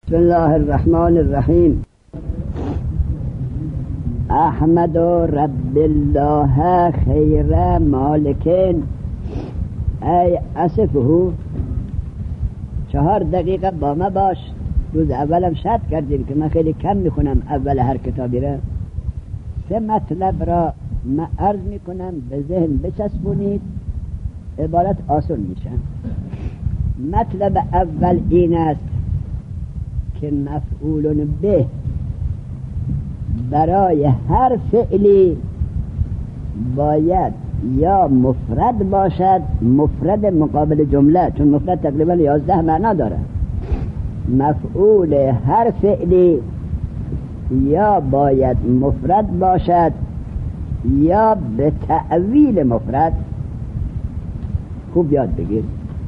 بسم الله الرحمن الرحیم. احمد رب الله خیر مالکین ای اسفه. 4 دقیقه با ما باش. روز اولم شرط کردیم که من خیلی کم میخونم اول هر کتابی را. 3 مطلب را من عرض میکنم، به ذهن بچسبونید، عبارت آسان میشه. مطلب اول این است که مفعول به برای هر فعلی باید یا مفرد باشد، مفرد مقابل جمله، چون مفرد تقریبا 11 معنا داره. مفعول هر فعلی یا باید مفرد باشد یا به تأویل مفرد. خوب یاد بگیر.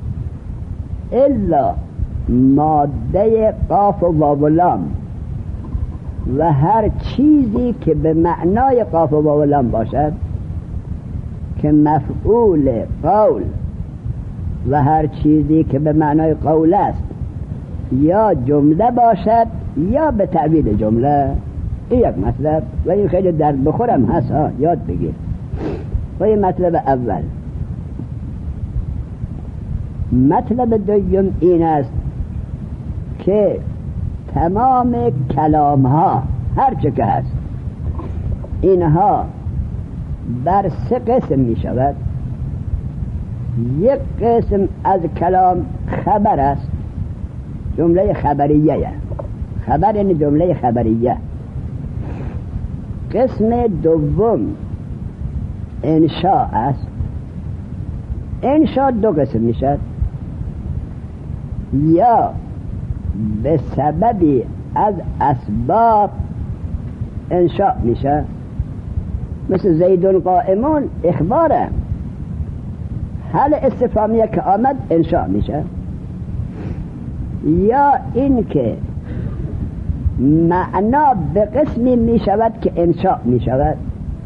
الا ماده قاف و واو و لام و هر چیزی که به معنای قاف و واو و لام باشد که مفعول قول و هر چیزی که به معنای قول است یا جمله باشد یا به تعبیر جمله. این یک مطلب و این خیلی درد بخورم هست، یاد بگیر. و این مطلب اول. مطلب دوم این است که تمام کلام ها هر چه که هست اینها بر 3 قسم می شود. یک قسم از کلام خبر است، جمله خبریه. خبر یعنی جمله خبریه. قسم دوم انشاء است. انشاء 2 قسم می شود. یا به سببی از اسباب انشاء میشه، مثل زیدون قائمون اخباره، حال استفهامیه که آمد انشاء میشه. یا این که معنا به قسمی میشود که انشاء میشود.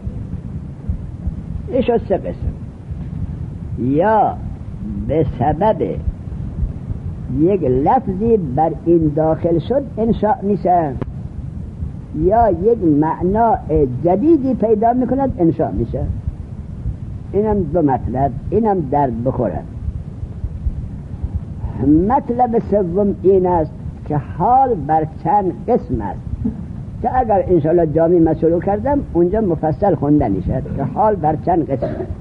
این شد 3 قسم. یا به سبب یک لفظی بر این داخل شد انشاء میشه، یا یک معنا جدیدی پیدا میکند انشاء میشه. اینم 2 مطلب، اینم درد بخوره. مطلب سوم این است که حال بر چند قسم است که اگر انشاءالله جامی مسئولو کردم اونجا مفصل خونده میشه که حال بر چند قسم است.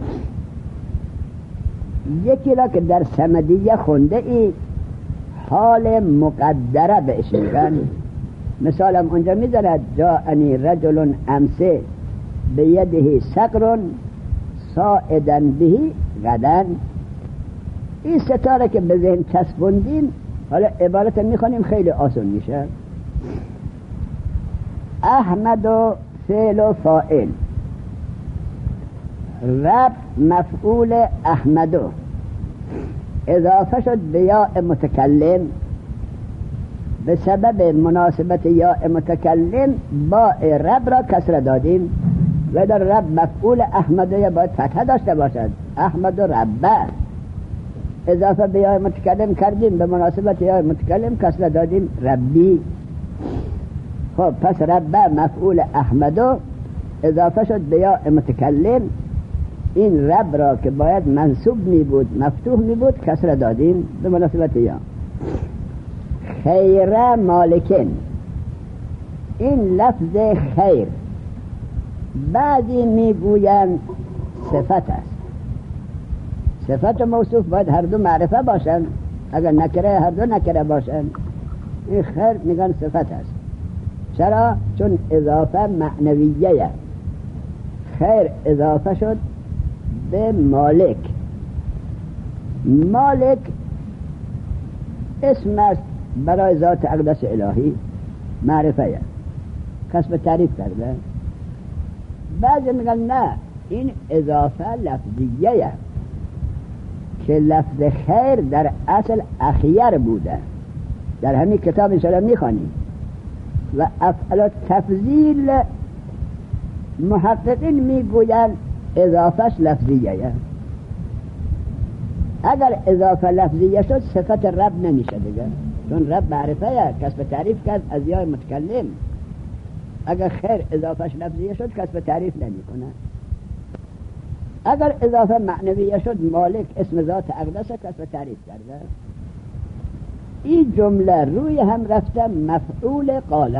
یکی را که در صمدیه خونده ای حال مقدره بهش میگن. مثالم اونجا میذارد جاءنی رجل امسه بیده سقر صاعدا بهی غدا. این ستاره که به ذهن چسبوندیم، حالا عبارت میخوانیم خیلی آسان میشه. احمد و فعل و فاعل. رب مفعول احمدو اضافه شد به یاء متکلم، به سبب مناسبت یاء متکلم با رب را کسره دادیم و در رب مفعول احمدو باید فتحه داشته باشد. احمد و ربه اضافه به یاء متکلم کردیم، به مناسبت یاء متکلم کسره دادیم ربی. خب پس ربه مفعول احمدو اضافه شد به یاء متکلم. این رب را که باید منصوب می بود مفتوح می بود کسره دادیم به مناسبت یا. خیر مالکین. این لفظ خیر بعضی می گویند صفت است. صفت و موصوف باید هر دو معرفه باشند، اگر نکره هر دو نکره باشند. این خیر میگن صفت است. چرا؟ چون اضافه معنویه. خیر اضافه شد به مالک. مالک اسم است برای ذات اقدس الهی، معرفه کسب تعریف کرده. بعضی میگن نه، این اضافه لفظیه که لفظ خیر در اصل اخیر بوده. در همین کتاب انشاءالله میخوانیم و افعال تفضیل محققین میگویند اضافهش لفظیه. اگر اضافه لفظیه شد صفت رب نمیشه دیگه. چون رب معرفه کسب تعریف کرد از یا متکلم. اگر خیر اضافهش لفظیه شد کسب تعریف نمی کنه. اگر اضافه معنویه شد مالک اسم ذات اقدس کسب تعریف کرده. این جمله روی هم رفته مفعول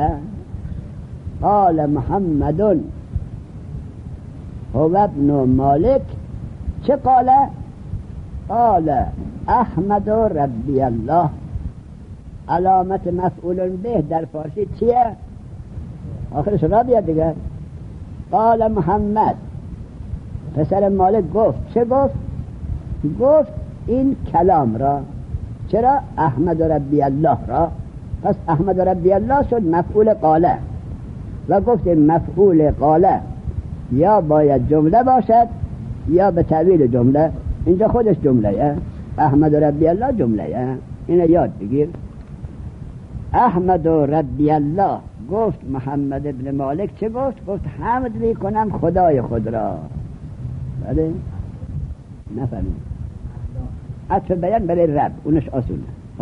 قال محمدون هو ابن مالک. چه قال احمد ربی الله. علامت مفعول به در فارسی چیه؟ آخرش را بیاد دیگر. قال محمد پسر مالک گفت. چه گفت؟ گفت این کلام را. چرا؟ احمد ربی الله را. پس احمد ربی الله شد مفعول قاله. و گفت مفعول قاله یا باید جمله باشد یا به تعویل جمله. اینجا خودش جمله احمد ربی الله جمله. اینو یاد بگیر. احمد ربی الله گفت محمد ابن مالک. چه گفت؟ گفت حمد می کنم خدای خود را. بله نفهمید. عطف بیان برای رب اونش آسونه.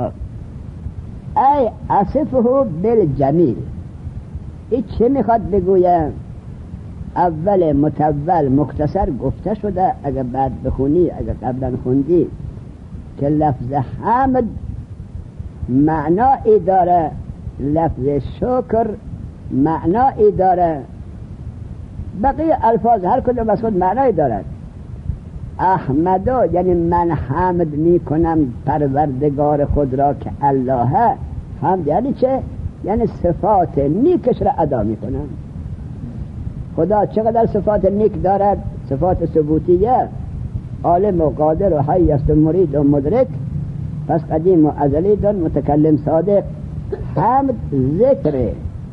ای اصفه بالجمیل. این چه میخواد بگویه؟ اول متول مختصر گفته شده. اگر بعد بخونی، اگر قبلا خوندی، که لفظ حمد معنایی داره، لفظ شکر معنایی داره، بقیه الفاظ هر کدوم از خود معنایی دارد. احمدو یعنی من حمد می کنم پروردگار خود را که الله. حمد یعنی چه؟ یعنی صفات نیکش را ادا می کنم. خدا چقدر صفات نیک دارد؟ صفات ثبوتیه. عالم و قادر و حی است و مرید و مدرک. پس قدیم و ازلی دون متکلم صادق. حمد ذکر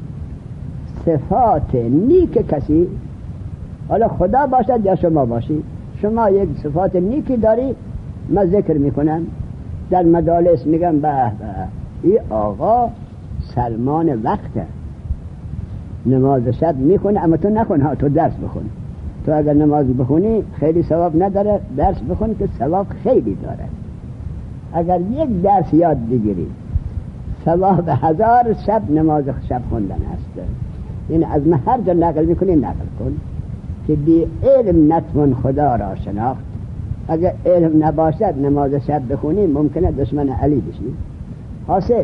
صفات نیک کسی، حالا خدا باشد یا شما باشی. شما یک صفات نیکی داری، من ذکر میکنم در مجالس، میگم به این آقا سلمان وقته، نماز شب میخونه، اما تو نخون ها، تو درس بخون. تو اگر نماز بخونی خیلی ثواب نداره، درس بخون که ثواب خیلی داره. اگر یک درس یاد بگیری ثواب 1000 شب نماز شب خوندن هست. این از من هر جا نقل میکنی نقل کن که بی علم نتوان خدا را شناخت. اگر علم نباشد نماز شب بخونی ممکنه دشمن علی بشی. حاصل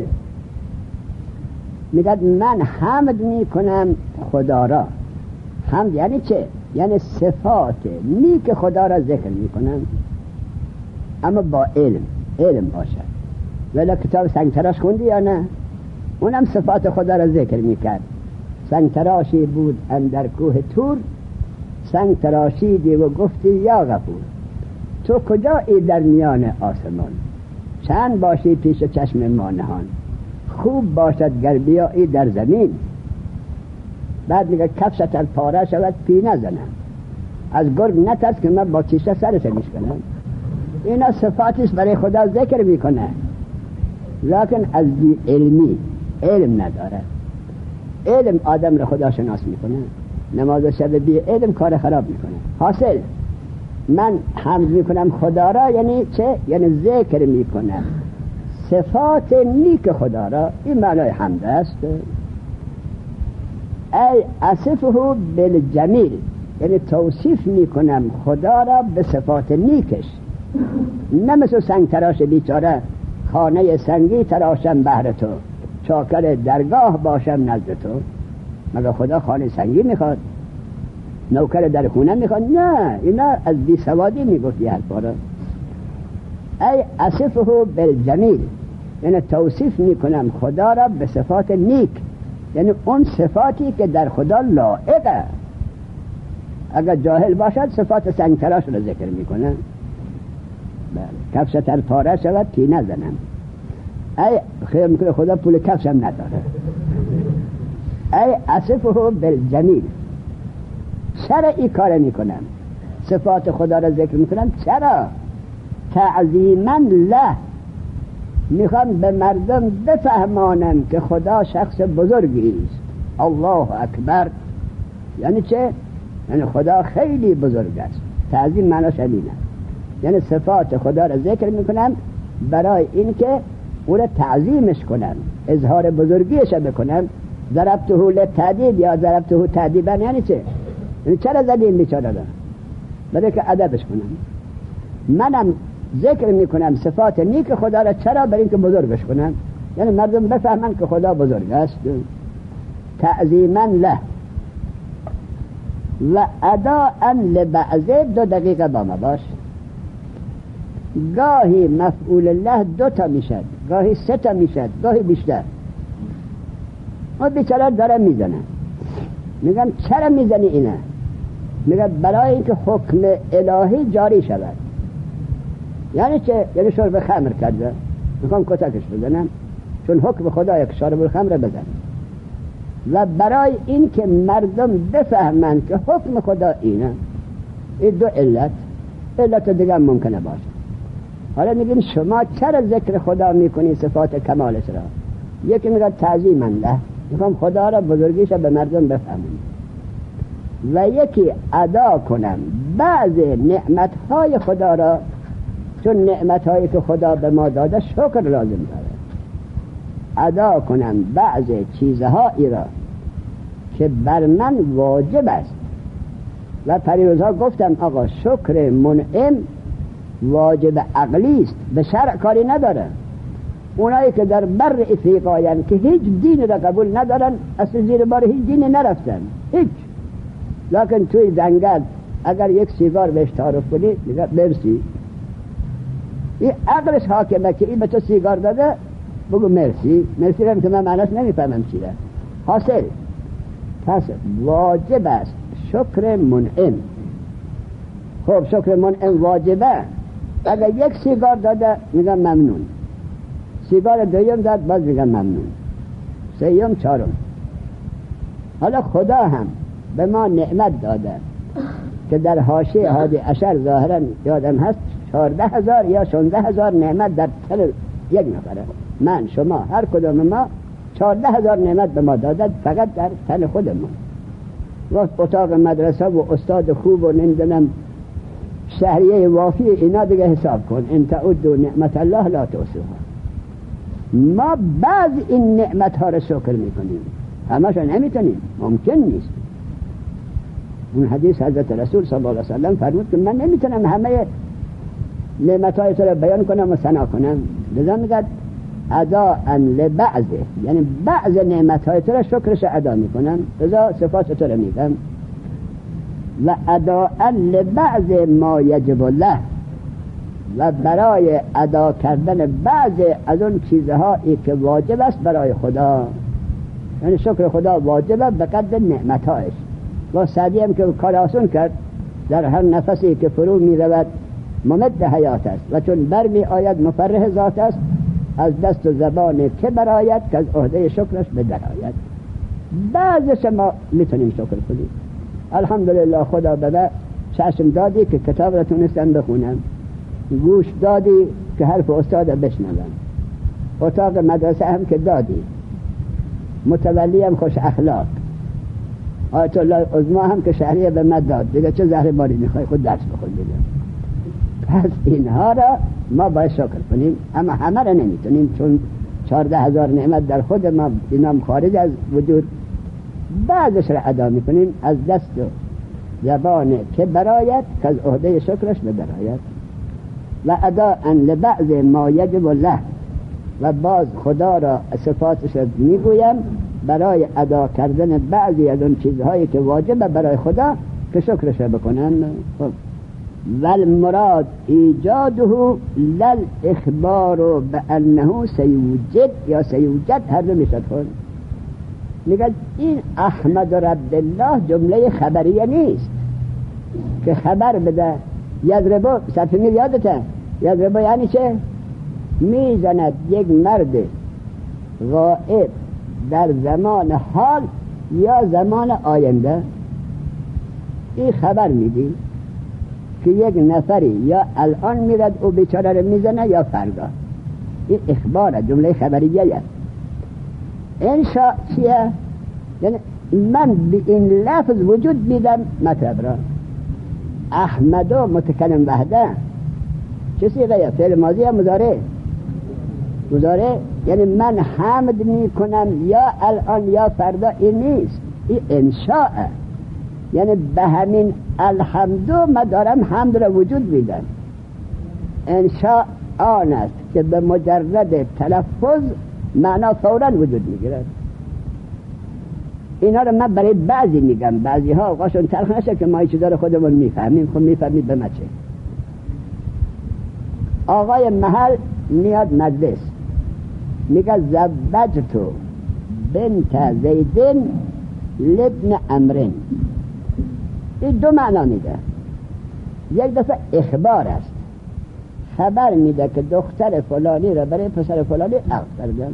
میگه من حمد میکنم خدا را. حمد یعنی چه؟ یعنی صفات نیک خدا را ذکر میکنم، اما با علم باشد. ولی کتاب سنگ تراش خوندی یا نه؟ اونم صفات خدا را ذکر میکرد. سنگ تراشی بود اندر کوه تور، سنگ تراشیدی و گفتی یا غفور. تو کجایی در میان آسمان؟ چند باشی پیش چشم ما نهان. خوب باشد گر بیایی در زمین. بعد میگه کفشت از پاره شود پی نزنم. از گرگ نترس که من با تیشه سرش میشکنم. اینا صفاتیش برای خدا ذکر میکنه، لکن از بی علمی، علم نداره. علم آدم را خدا شناس میکنه. نماز شب بی علم کار خراب میکنه. حاصل من حمد میکنم خدا را یعنی چه؟ یعنی ذکر میکنم صفات نیک خدا را. این معنای حمد است. ای اصفه بالجمیل یعنی توصیف میکنم خدا را به صفات نیکش. نه مثل سنگ تراش بیچاره، خانه سنگی تراشم بهر تو، چاکر درگاه باشم نزد تو. مگه خدا خانه سنگی میخواد؟ نوکر در خونه میخواد؟ نه، اینا از بی سوادی میگفتی حرفا را. ای اصفه بالجمیل یعنی توصیف میکنم خدا را به صفات نیک، یعنی اون صفاتی که در خدا لایقه. اگر جاهل باشد صفات سنگ تراش را ذکر میکنه. کفش تر پاره شود تی نزنم. ای خیر میکنه خدا پول کفشم نداره. ای اصفه بالجمیل، چرا این کار میکنم؟ صفات خدا را ذکر میکنم. چرا؟ تعظیما له، میخوام به مردم بفهمانم که خدا شخص بزرگی است. الله اکبر یعنی چه؟ یعنی خدا خیلی بزرگ است. تعظیم معناش اینه، یعنی صفات خدا را ذکر میکنم برای این که او را تعظیمش کنم، اظهار بزرگیش بکنم. ضربته للتعدیب یا ضربته تعدیبا یعنی چه؟ یعنی چرا زدیم بیچاره را؟ برای که ادبش کنم. منم ذکر میکنم صفات نیک خدا را، چرا؟ برای اینکه بزرگش کنم، یعنی مردم بفهمن که خدا بزرگ است. تعظیما له و اداء لبعضه. 2 دقیقه با ما باش. گاهی مفعول له 2 تا میشد، گاهی 3 تا میشد، گاهی بیشتر. اون بیچاره داره میزنه. میگم چرا میزنی اینه؟ میگم برای اینکه حکم الهی جاری شود. یعنی چه؟ یعنی شرب خمر کرده، میخوام کتکش بزنم چون حکم خدایا که شارب الخمر بزن. و برای این که مردم بفهمن که حکم خدا اینه. این 2 علت دیگه ممکنه باشه. حالا میگیم شما چرا ذکر خدا میکنی صفات کمالش را؟ یکی میگه تعظیما له، میخوام خدا را بزرگیش به مردم بفهمن. و یکی ادا کنم بعض نعمتهای خدا را، چون نعمتهایی که خدا به ما داده شکر لازم داره. ادا کنم بعض چیزهایی را که بر من واجب است. و پریروزها گفتم آقا شکر منعم واجب عقلی است، به شرع کاری نداره. اونایی که در بر افریقایان که هیچ دین را قبول ندارن، اصلا زیر بار هیچ دینی نرفتن، هیچ. لکن توی جنگل اگر یک سیگار بهش تعارف کنی میگه مرسی. این عقلش حاکمه که این به تو سیگار داده، بگو مرسی. مرسی رم که من معنیش نمیفهمم چیه. حاصل پس واجب است شکر منعم. خب شکر منعم واجبه. اگر یک سیگار داده میگم ممنون، سیگار دویم داد باز میگم ممنون، سوم، چهارم. حالا خدا هم به ما نعمت داده که در حاشیه هادی عشر ظاهرا یادم هست 14,000 یا 16,000 نعمت در تل یک نفره. من، شما، هر کدوم ما 14,000 نعمت به ما داده فقط در تن خودمون. و اتاق مدرسه و استاد خوب و نمیدونم شهریه وافی، اینا دیگه حساب کن. ان تعدوا نعمت الله لا تحصوها. ما بعض این نعمت ها رو شکر میکنیم، همش نمیتونیم، ممکن نیست. اون حدیث حضرت رسول صلی الله علیه وسلم فرمود که من نمیتونم همه نعمت های تو رو بیان کنم و ثنا کنم، لذا میگه اداء لبعض، یعنی بعض نعمت های تو رو شکرش ادا میکنم، لذا صفات تو رو میگم. و اداء لبعض ما یجب له، و برای ادا کردن بعض از اون چیزهایی که واجب است برای خدا، یعنی شکر خدا واجبه به قدر نعمتهایش. و سعدی هم که کار آسان کرد، در هر نفسی که فرو می رود ممد حیات است و چون بر می آید مفرح ذات است، از دست و زبان که برآید که از عهده شکرش بدر آید. بعضش ما میتونیم شکر کنیم. الحمدلله خدا بده چشم دادی که کتاب را تونستم بخونم، گوش دادی که حرف استاد بشنوم، اتاق مدرسه هم که دادی، متولی هم خوش اخلاق، آیت الله عظما هم که شهریه به من داد، دیگه چه زهر باری میخوای خود درس بخون دیگه. پس اینها را ما باید شکر کنیم، اما همه را نمیتونیم، چون 14,000 نعمت در خود ما اینام خارج از وجود. بعضش را ادا میکنیم از دست و زبان که برایت که از عهده شکرش بدرآید. و اداء لبعض ما یجب له، و باز خدا را صفاتش را میگویم برای ادا کردن بعضی از اون چیزهایی که واجبه برای خدا که شکرش را بکنن. والمراد ایجاده لل اخبار بانه سیوجد یا سیوجد، هر دو میشد خود. میگه این احمد رب الله جمله خبریه نیست که خبر بده. یضربو صفحه میر یادته؟ یضربو یعنی چه؟ میزند یک مرد غائب در زمان حال یا زمان آینده. این خبر میدی که یک نفری یا الان میرد او بیچاره رو میزنه یا فردا. این اخباره، جمله خبریه است. انشاء چیه؟ یعنی من به این لفظ وجود میدم مطلب را. احمدو متکلم وحده چه صیغه؟ فعل ماضی یا مضارع؟ گذاره یعنی من حمد میکنم یا الان یا فردا، این نیست، این انشاء، یعنی به همین الحمدو من دارم حمد را وجود میدم. انشاء آن است که به مجرد تلفظ معنا فوراً وجود میگیرد. اینا رو من برای بعضی میگم، بعضی ها اوقاشون تلخ نشه که ما این چیزا رو خودمون میفهمیم. خب میفهمید به مچه. آقای محل میاد مجلس میگه زوجتو بنت زیدن لابن عمرو. این دو معنا میده. یک دفعه اخبار است، خبر میده که دختر فلانی را برای پسر فلانی عقد کردم.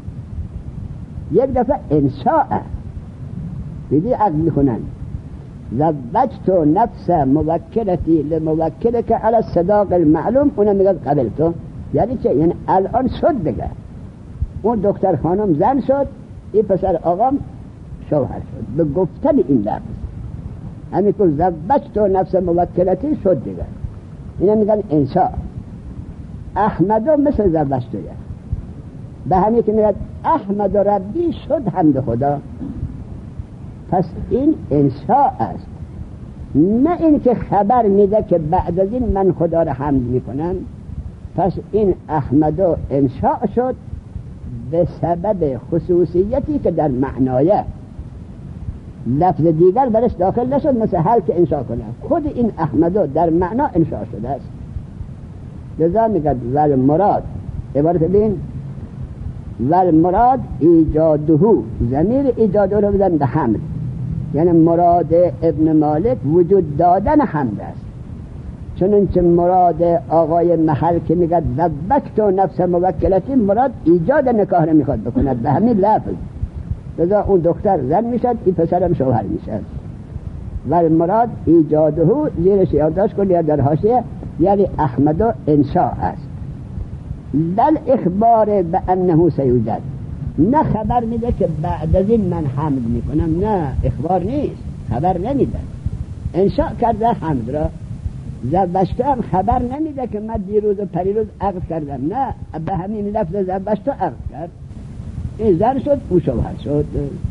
یک دفعه انشاء، دیدی عقد میکنن. زوجتو نفس موکلتی لموکلک علی الصداق المعلوم، اونم میگه قبل تو. یعنی چه؟ یعنی الان شد دیگه. اون دختر خانم زن شد، این پسر آقام شوهر شد به گفتن این لفظ. همین که زوجتو نفس موکلتی شد دیگه. اینا میگن انشاء. احمدو مثل زوجتویه، به همین که میگن احمد ربی شد حمد خدا. پس این انشاء است، نه این که خبر میده که بعد از این من خدا را حمد میکنم. پس این احمدو انشاء شد به سبب خصوصیتی که در معنایه، لفظ دیگر برش داخل نشد مثل حال که انشاء کنه. خود این احمدو در معنا انشاء شده است. لذا میگه ول مراد، عبارت بین ول مراد ایجادهو، ضمیر ایجاده رو بدن به حمد، یعنی مراد ابن مالک وجود دادن حمد است. چنانچه مراد آقای محل که میگه زوجتو نفس موکلتی، مراد ایجاد نکاح رو میخواد بکند به همین لفظ. لذا اون دختر زن میشد، این پسرم شوهر میشد. ول مراد ایجادهو، زیرش یادداشت کن یا در حاشیه، یعنی احمدو انشاء است. دل اخبار به انه سیوجد، نه خبر میده که بعد از این من حمد میکنم، نه اخبار نیست، خبر نمیده. انشاء کرده حمد را. زوجتو هم خبر نمیده که من دیروز و پریروز عقد کردم، نه به همین لفظ زوجتو عقد کرد، این زن شد او شوهر شد.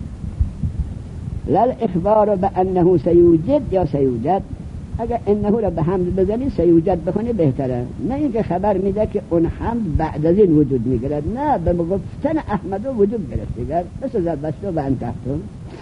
لل اخبار به انه سیوجد یا سیوجد، اگر انه را به حمد بزنی سیوجد بخونی بهتره، نه اینکه خبر میده که اون حمد بعد از این وجود میگیرد، نه به گفتن احمدو وجود گرفت دیگر، مثل زوجتو و انتحتون.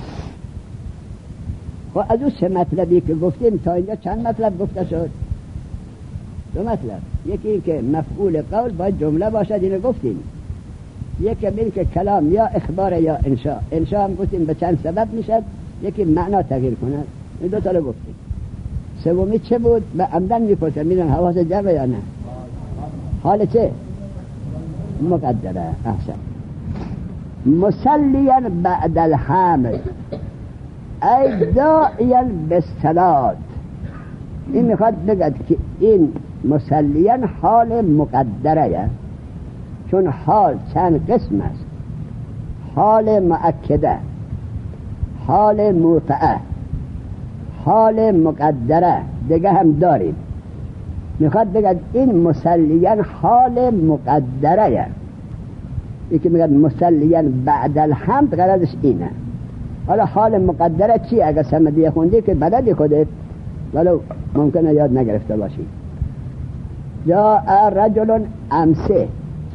و از اون سه مطلبی که گفتیم تا اینجا چند مطلب گفته شد؟ دو مطلب. یکی این که مفعول قول باید جمله باشد، اینو گفتیم. یکی این که کلام یا اخبار یا انشاء. انشاء هم گفتیم به چند سبب میشد، یکی معنا تغییر کنه. این دو تا رو گفتیم. سومی چه بود؟ به عمدن میپرسن، میدن حواس جمع یا نه؟ حال چه؟ مقدره. احسن. مسلیا بعد الحمد ای داعیا بالصلات. این میخواد بگد که این مسلیا حال مقدره، چون حال چند قسم است: حال مؤکده، حال موطئه، حال مقدره دیگه هم داریم. میخواد بگد این مسلیا حال مقدره. یکی میگه مسلیا بعد الحمد، غرضش اینه. حالا حال مقدره چی؟ اگر سمدیه خوندی که بلدی خودت، ولو ممکنه یاد نگرفته باشی. جاء رجل امسه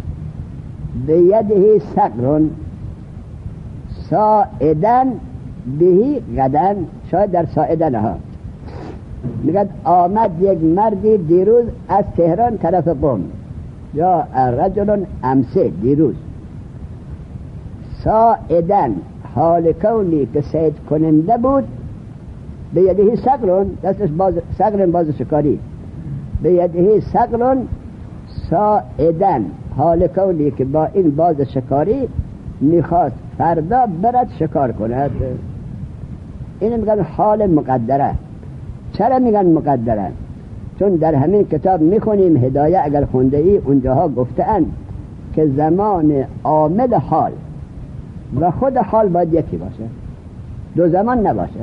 بیده سقر ساعدن بهی غدن، شاید در ساعدن ها میگه آمد یک مردی دیروز از تهران طرف قم. جاء رجل امسه، دیروز. ساعدن، حال کونی که صید کننده بود. بیده سقرون، دستش سقرون باز شکاری. بیده سقرون ساعدن، حال کونی که با این باز شکاری میخواست فردا برد شکار کند. این میگن حال مقدره. چرا میگن مقدره؟ چون در همین کتاب میخونیم هدایه اگر خونده ای اونجاها گفتن که زمان عامل حال و خود حال باید یکی باشه، دو زمان نباشه.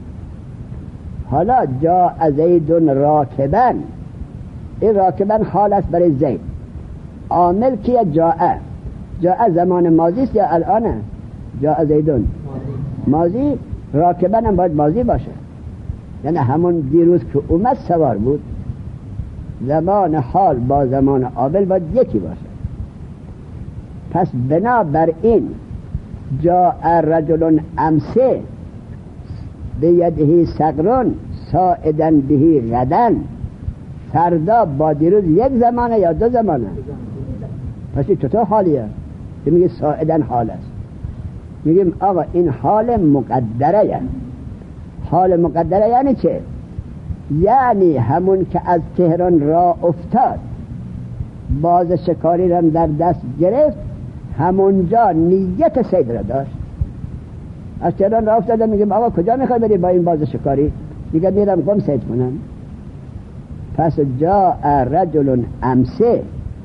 حالا جا زید راکبن، این راکبن حال است برای زید. عامل کیه؟ جاء زمان ماضی است یا الانه؟ جاء زیدون ماضی، راکبن هم باید ماضی باشه، یعنی همون دیروز که اومد سوار بود. زمان حال با زمان عامل باید یکی باشه. پس بنابراین جاء رجل امسه بیده صقرون ساعدا به غدن، فردا با دیروز یک زمانه یا دو زمانه؟ پس چطور حالیه؟ که میگه ساعدا حال است. میگیم آقا این حال مقدره. حال مقدره یعنی چه؟ یعنی همون که از تهران راه افتاد، باز شکاری را در دست گرفت، همونجا نیت صید را داشت. از تهران راه افتاده، میگیم آقا کجا میخوای بری با این باز شکاری؟ میگه میرم قم صید کنم. پس جاء رجل امسه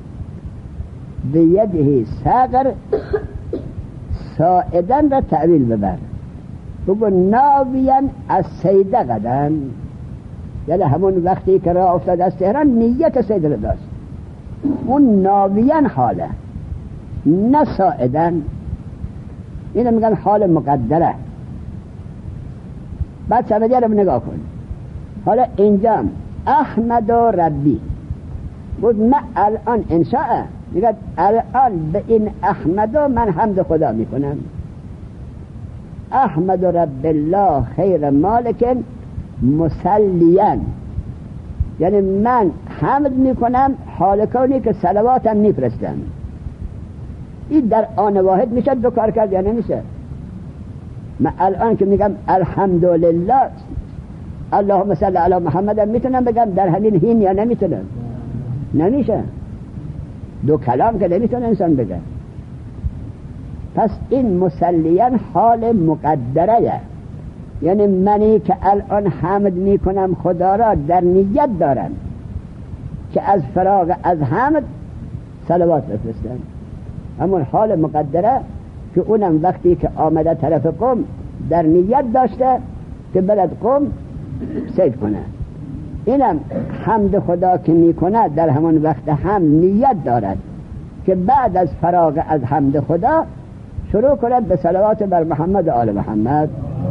بیده صقر ساعدن را تعویل ببر، بگو ناویان از صید غدن، یعنی همون وقتی که راه افتاد از تهران نیت صید را داشت، اون ناویان حاله نه ساعدن. اینو میگن حال مقدره. بعد سبدیه رو نگاه کن. حالا اینجا احمد و ربی بود، من الان انشاء میگه الان به این احمد و من حمد خدا میکنم. احمد رب الله خیر مالک مسلیان، یعنی من حمد میکنم حال کونی که صلواتم میفرستم. این در آن واحد میشه دو کار کرد یا نمیشه؟ من الان که میگم الحمدلله اللهم صل علی محمد میتونم بگم در همین حین یا نمیتونم؟ نمیشه. دو کلام که نمیتونه انسان بگه. پس این مسلیان حال مقدره، یعنی منی که الان حمد میکنم خدا را در نیت دارم که از فراغ از حمد صلوات بفرستم. همون حال مقدره که اونم وقتی که آمده طرف قم در نیت داشته که بلد قم صید کنه. اینم حمد خدا که میکنه در همون وقت هم نیت دارد که بعد از فراغ از حمد خدا شروع کند به صلوات بر محمد و آل محمد.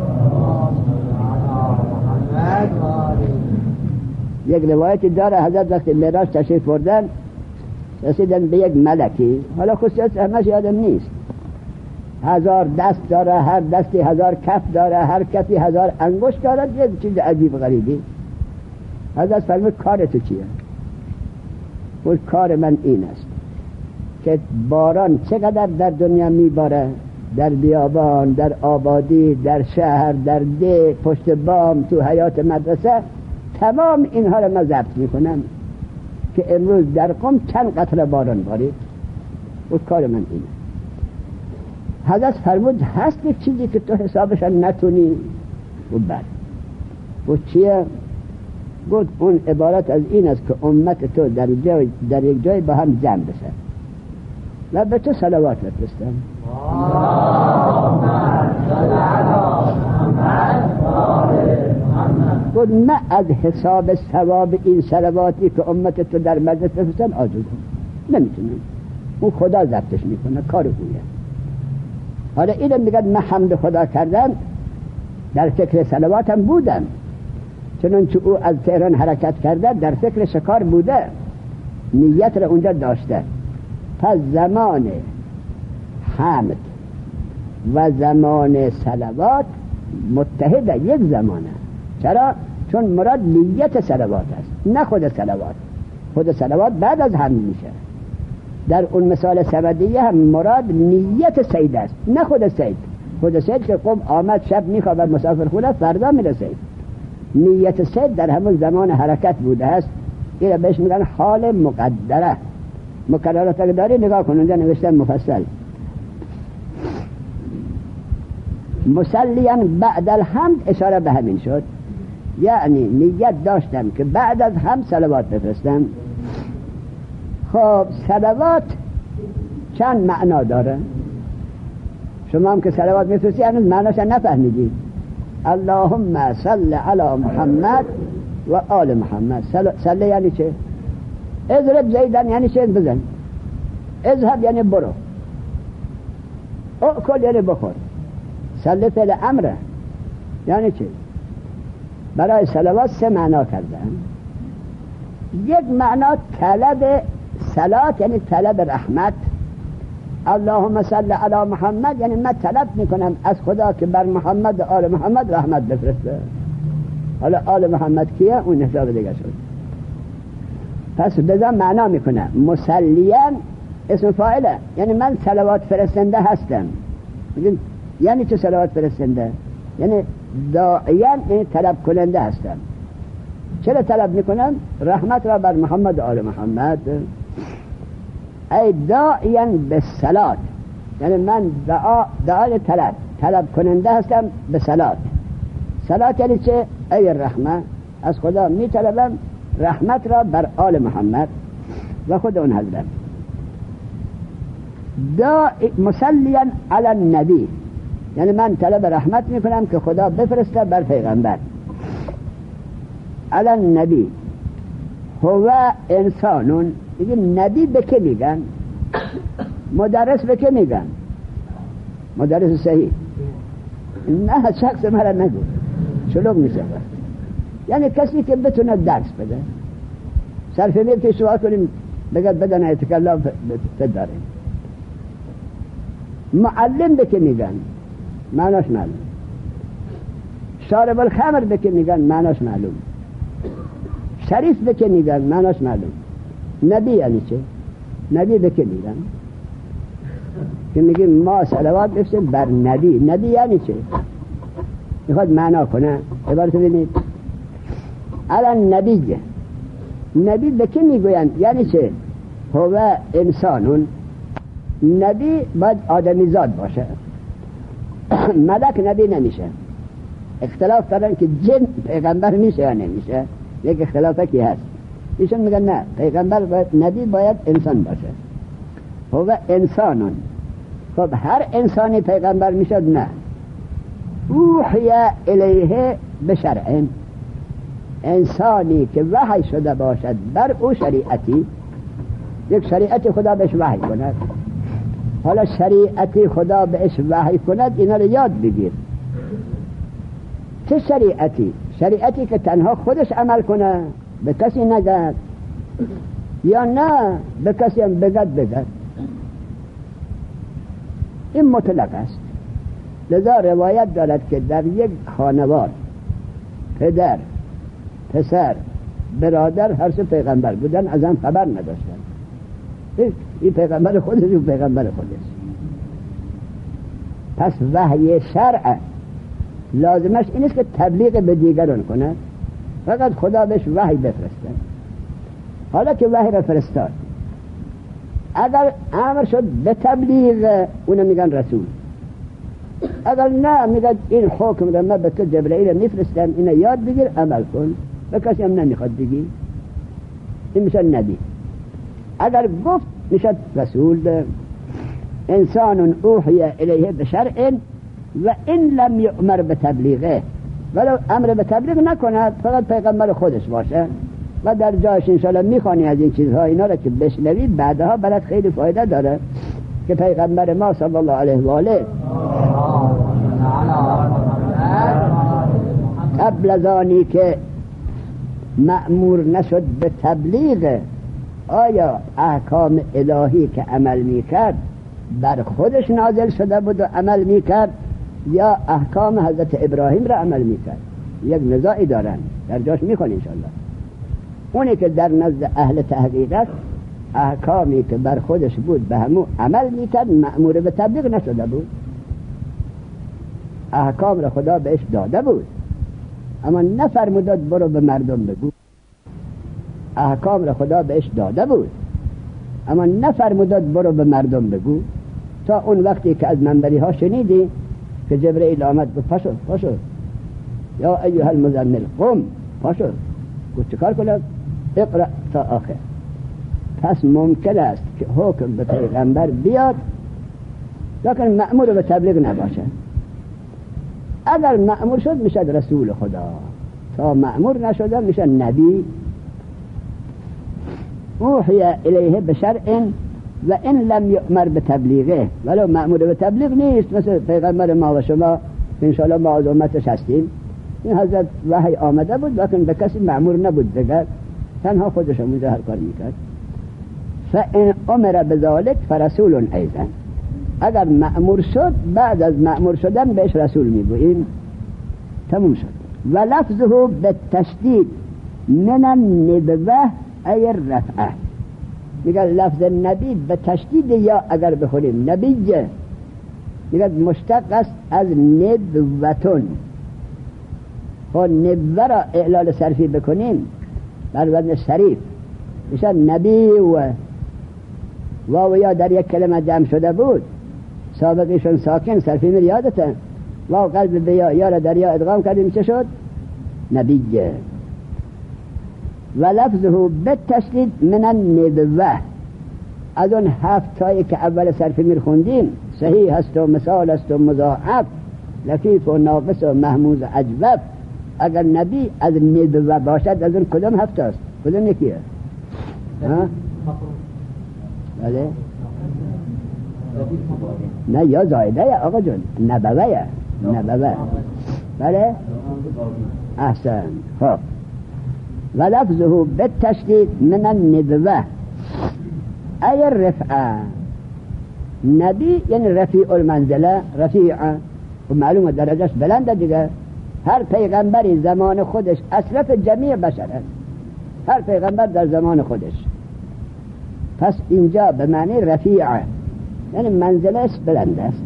یک روایتی داره حضرت وقتی معراج تشریف بردن رسیدن به یک ملکی، حالا خصوصیت همش یادم نیست، 1000 دست داره، هر دستی 1000 کف داره، هر کفی 1000 انگشت داره، یه چیز عجیب غریبی. حضرت فرمود کار تو چیه؟ بود کار من این است که باران چقدر در دنیا میباره، در بیابان، در آبادی، در شهر، در ده، پشت بام، تو حیات مدرسه، تمام اینها رو من ضبط میکنم که امروز در قم چند قطره باران بارید. بود کار من اینه. حضرت فرمود هست یک چیزی که تو حسابش نتونی؟ بود بله. بود چیه؟ گفت اون عبارت از این است که امت تو در یک جای با هم جمع بشه و به تو صلوات بفرستم. گفت من از حساب ثواب این صلواتی که امت تو در مجلس بفرستن عاجزم، نمیتونم. اون خدا ضبطش میکنه، کار اویه. حالا اینو میگن من حمد خدا کردم، در فکر صلواتم بودم، چنانچه او از تهران حرکت کرده در فکر شکار بوده، نیت را اونجا داشته. پس زمان حمد و زمان صلوات متحده، یک زمانه. چرا؟ چون مراد نیت صلوات است نه خود صلوات. خود صلوات بعد از حمد میشه. در اون مثال سبدیه هم مراد نیت صید است نه خود صید. خود صید که قم آمد شب میخوابد مسافر خونه، فردا میرسه. نیت صید در همون زمان حرکت بوده است. این بهش میگن حال مقدره. مکررات اگه داری نگاه کن، اونجا نوشته مفصل. مسلیان بعد الحمد اشاره به همین شد، یعنی نیت داشتم که بعد از هم صلوات بفرستم. خب صلوات چند معنا داره؟ شما هم که صلوات میفرستی هنوز معناش نفهمیدید. اللهم صل علی محمد و آل محمد. صل یعنی چه؟ اضرب زیدن یعنی چه؟ بزن. اذهب یعنی برو، اکل یعنی بخور، صلی فعل امره یعنی چی؟ برای صلوات 3 معنا کردن. یک معنا طلب صلات یعنی طلب رحمت، اللهم صل علی محمد یعنی من طلب میکنم از خدا که بر محمد و آل محمد رحمت بفرسته. حالا آل محمد کیه؟ اون حساب دیگه شد. پس بذار معنا میکنه مسلیان اسم فاعله یعنی من صلوات فرستنده هستم. یعنی چه صلوات فرستنده؟ یعنی داعیان یعنی طلب کننده هستم. چرا طلب میکنم؟ رحمت را بر محمد و آل محمد. ای داعیان به صلات یعنی من دعای طلب کننده هستم به صلات. صلات یعنی چه؟ ای رحمت، از خدا می طلبم رحمت را بر آل محمد و خود اون حضرت. مسلیاً علی النبی یعنی من طلب رحمت میکنم که خدا بفرسته بر پیغمبر. علی النبی هو انسانون، دیگه نبی به که میگن؟ مدرس به که میگن؟ مدرس صحیح نه، شخص مرا نگو شلوغ میشه. یعنی کسی که بتونه درس بده. صرف میل که سوال کنیم بگد بدن اتکلم داریم. معلم به که میگن؟ معناش معلوم. شارب الخمر به که میگن؟ معناش معلوم. شریف به که میگن؟ معناش معلوم. نبی یعنی چه؟ نبی به که میگن؟ که میگیم ما صلوات بفرستیم بر نبی. نبی یعنی چه؟ میخواد معنا کنه. عبارت ببینید الان نبی به که میگوین؟ یعنی چه؟ هو انسانون، نبی باید آدمی زاد باشه. ملک نبی نمیشه. اختلاف دارن که جن پیغمبر میشه یا نمیشه. یک اختلافه کی هست. ایشون میگن نه، پیغمبر باید نبی باید انسان باشه. هو انسانون. خب هر انسانی پیغمبر میشد؟ نه. اوحی الیه بشرع، انسانی که وحی شده باشد بر او شریعتی، یک شریعت خدا بهش وحی کند. حالا شریعتی خدا بهش وحی کند اینا رو یاد بگیر. چه شریعتی؟ شریعتی که تنها خودش عمل کنه، به کسی نگد، یا نه به کسی هم بگد. این مطلق است. لذا روایت دارد که در یک خانوار پدر، پسر، برادر هر سه پیغمبر بودن، از هم خبر نداشتن. این پیغمبر خودش، این پیغمبر خودش. پس وحی شرع لازمش این است که تبلیغ به دیگران کنه، فقط خدا بهش وحی بفرسته. حالا که وحی را فرستاد، اگر امر شد به تبلیغ، اونو میگن رسول. اگر نه، میگن این حکم را من به تو جبرائیل میفرستم، اینو یاد بگیر عمل کن، به کسی هم نمیخواد بگی، این میشه نبی. اگر گفت میشه رسول. انسان اوحی الیه بشرع و این لم یؤمر به تبلیغه، ولو امر به تبلیغ نکند، فقط پیغمبر خودش باشه و در جایش انشاءالله میخوانی از این چیزها، اینا را که بشنوی بعدها برات خیلی فایده داره که پیغمبر ما صلی الله علیه و آله قبل از آنی که مأمور نشد به تبلیغ، آیا احکام الهی که عمل میکرد بر خودش نازل شده بود و عمل میکرد، یا احکام حضرت ابراهیم را عمل میکرد؟ یک نزاعی دارن، در جاش میخوان انشاءالله. اونی که در نزد اهل تحقیق است، احکامی که بر خودش بود به همون عمل میکرد، مأمور به تبلیغ نشده بود. احکام را خدا بهش داده بود، اما نفرمودد برو به مردم بگو. احکام را خدا بهش داده بود، اما نفرمودد برو به مردم بگو. تا اون وقتی که از منبری ها شنیدی که جبرئیل آمد گفت پاشو یا ایها المزمل قم، پاشو. گفت چکار کنم؟ اقرأ تا آخر. پس ممکن است که حکم به پیغمبر بیاد لیکن مأمور به تبلیغ نباشه. اگر مأمور شد میشه رسول خدا، تا مأمور نشده میشه نبی. اوحی الیه بشرع و این لم یؤمر به تبلیغه، ولو مأمور به تبلیغ نیست، مثل پیغمبر ما و شما انشاءالله ما از امتش هستیم. این حضرت وحی آمده بود لیکن به کسی مأمور نبود دیگر، تنها خودش اونجا هر کار میکرد. فإن امر بذلك فرسول ایضا، اگر مأمور شد بعد از مأمور شدن بهش رسول میگوییم. تموم شد. و لفظه بالتشدید من النبوة ای الرفعه، میگه لفظ نبی به تشدید یا اگر بخونیم نبیه، میگه مشتق است از نبوتون. خب نبوه را اعلال صرفی بکنیم بر وزن شریف میشه نبی و یا در یک کلمه جمع شده بود، سابقیشون ساکن صرفی میر یادته، واو قلب بیا یا را در یا ادغام کردیم چه شد؟ نبیه. و لفظه بالتشدید من النبوة، از اون 7 تایی که اول صرفی میر خوندیم صحیح هست و مثال است و مضاعف لطیف و ناقص و محموز و عجب. اگر نبی از نبوة باشد از اون کدام 7 است؟ کدام یکیه؟ بله؟ نه یا زایده یا آقا جون، نبوه. بله؟ احسن. خب و لفظه بالتشدید من النبوة ای الرفعه، نبی یعنی رفیع المنزله، رفیعه و معلومه درجهش بلنده دیگه. هر پیغمبری زمان خودش اشرف جمیع بشر است، هر پیغمبر در زمان خودش. پس اینجا به معنی رفیعه یعنی منزلش بلند است.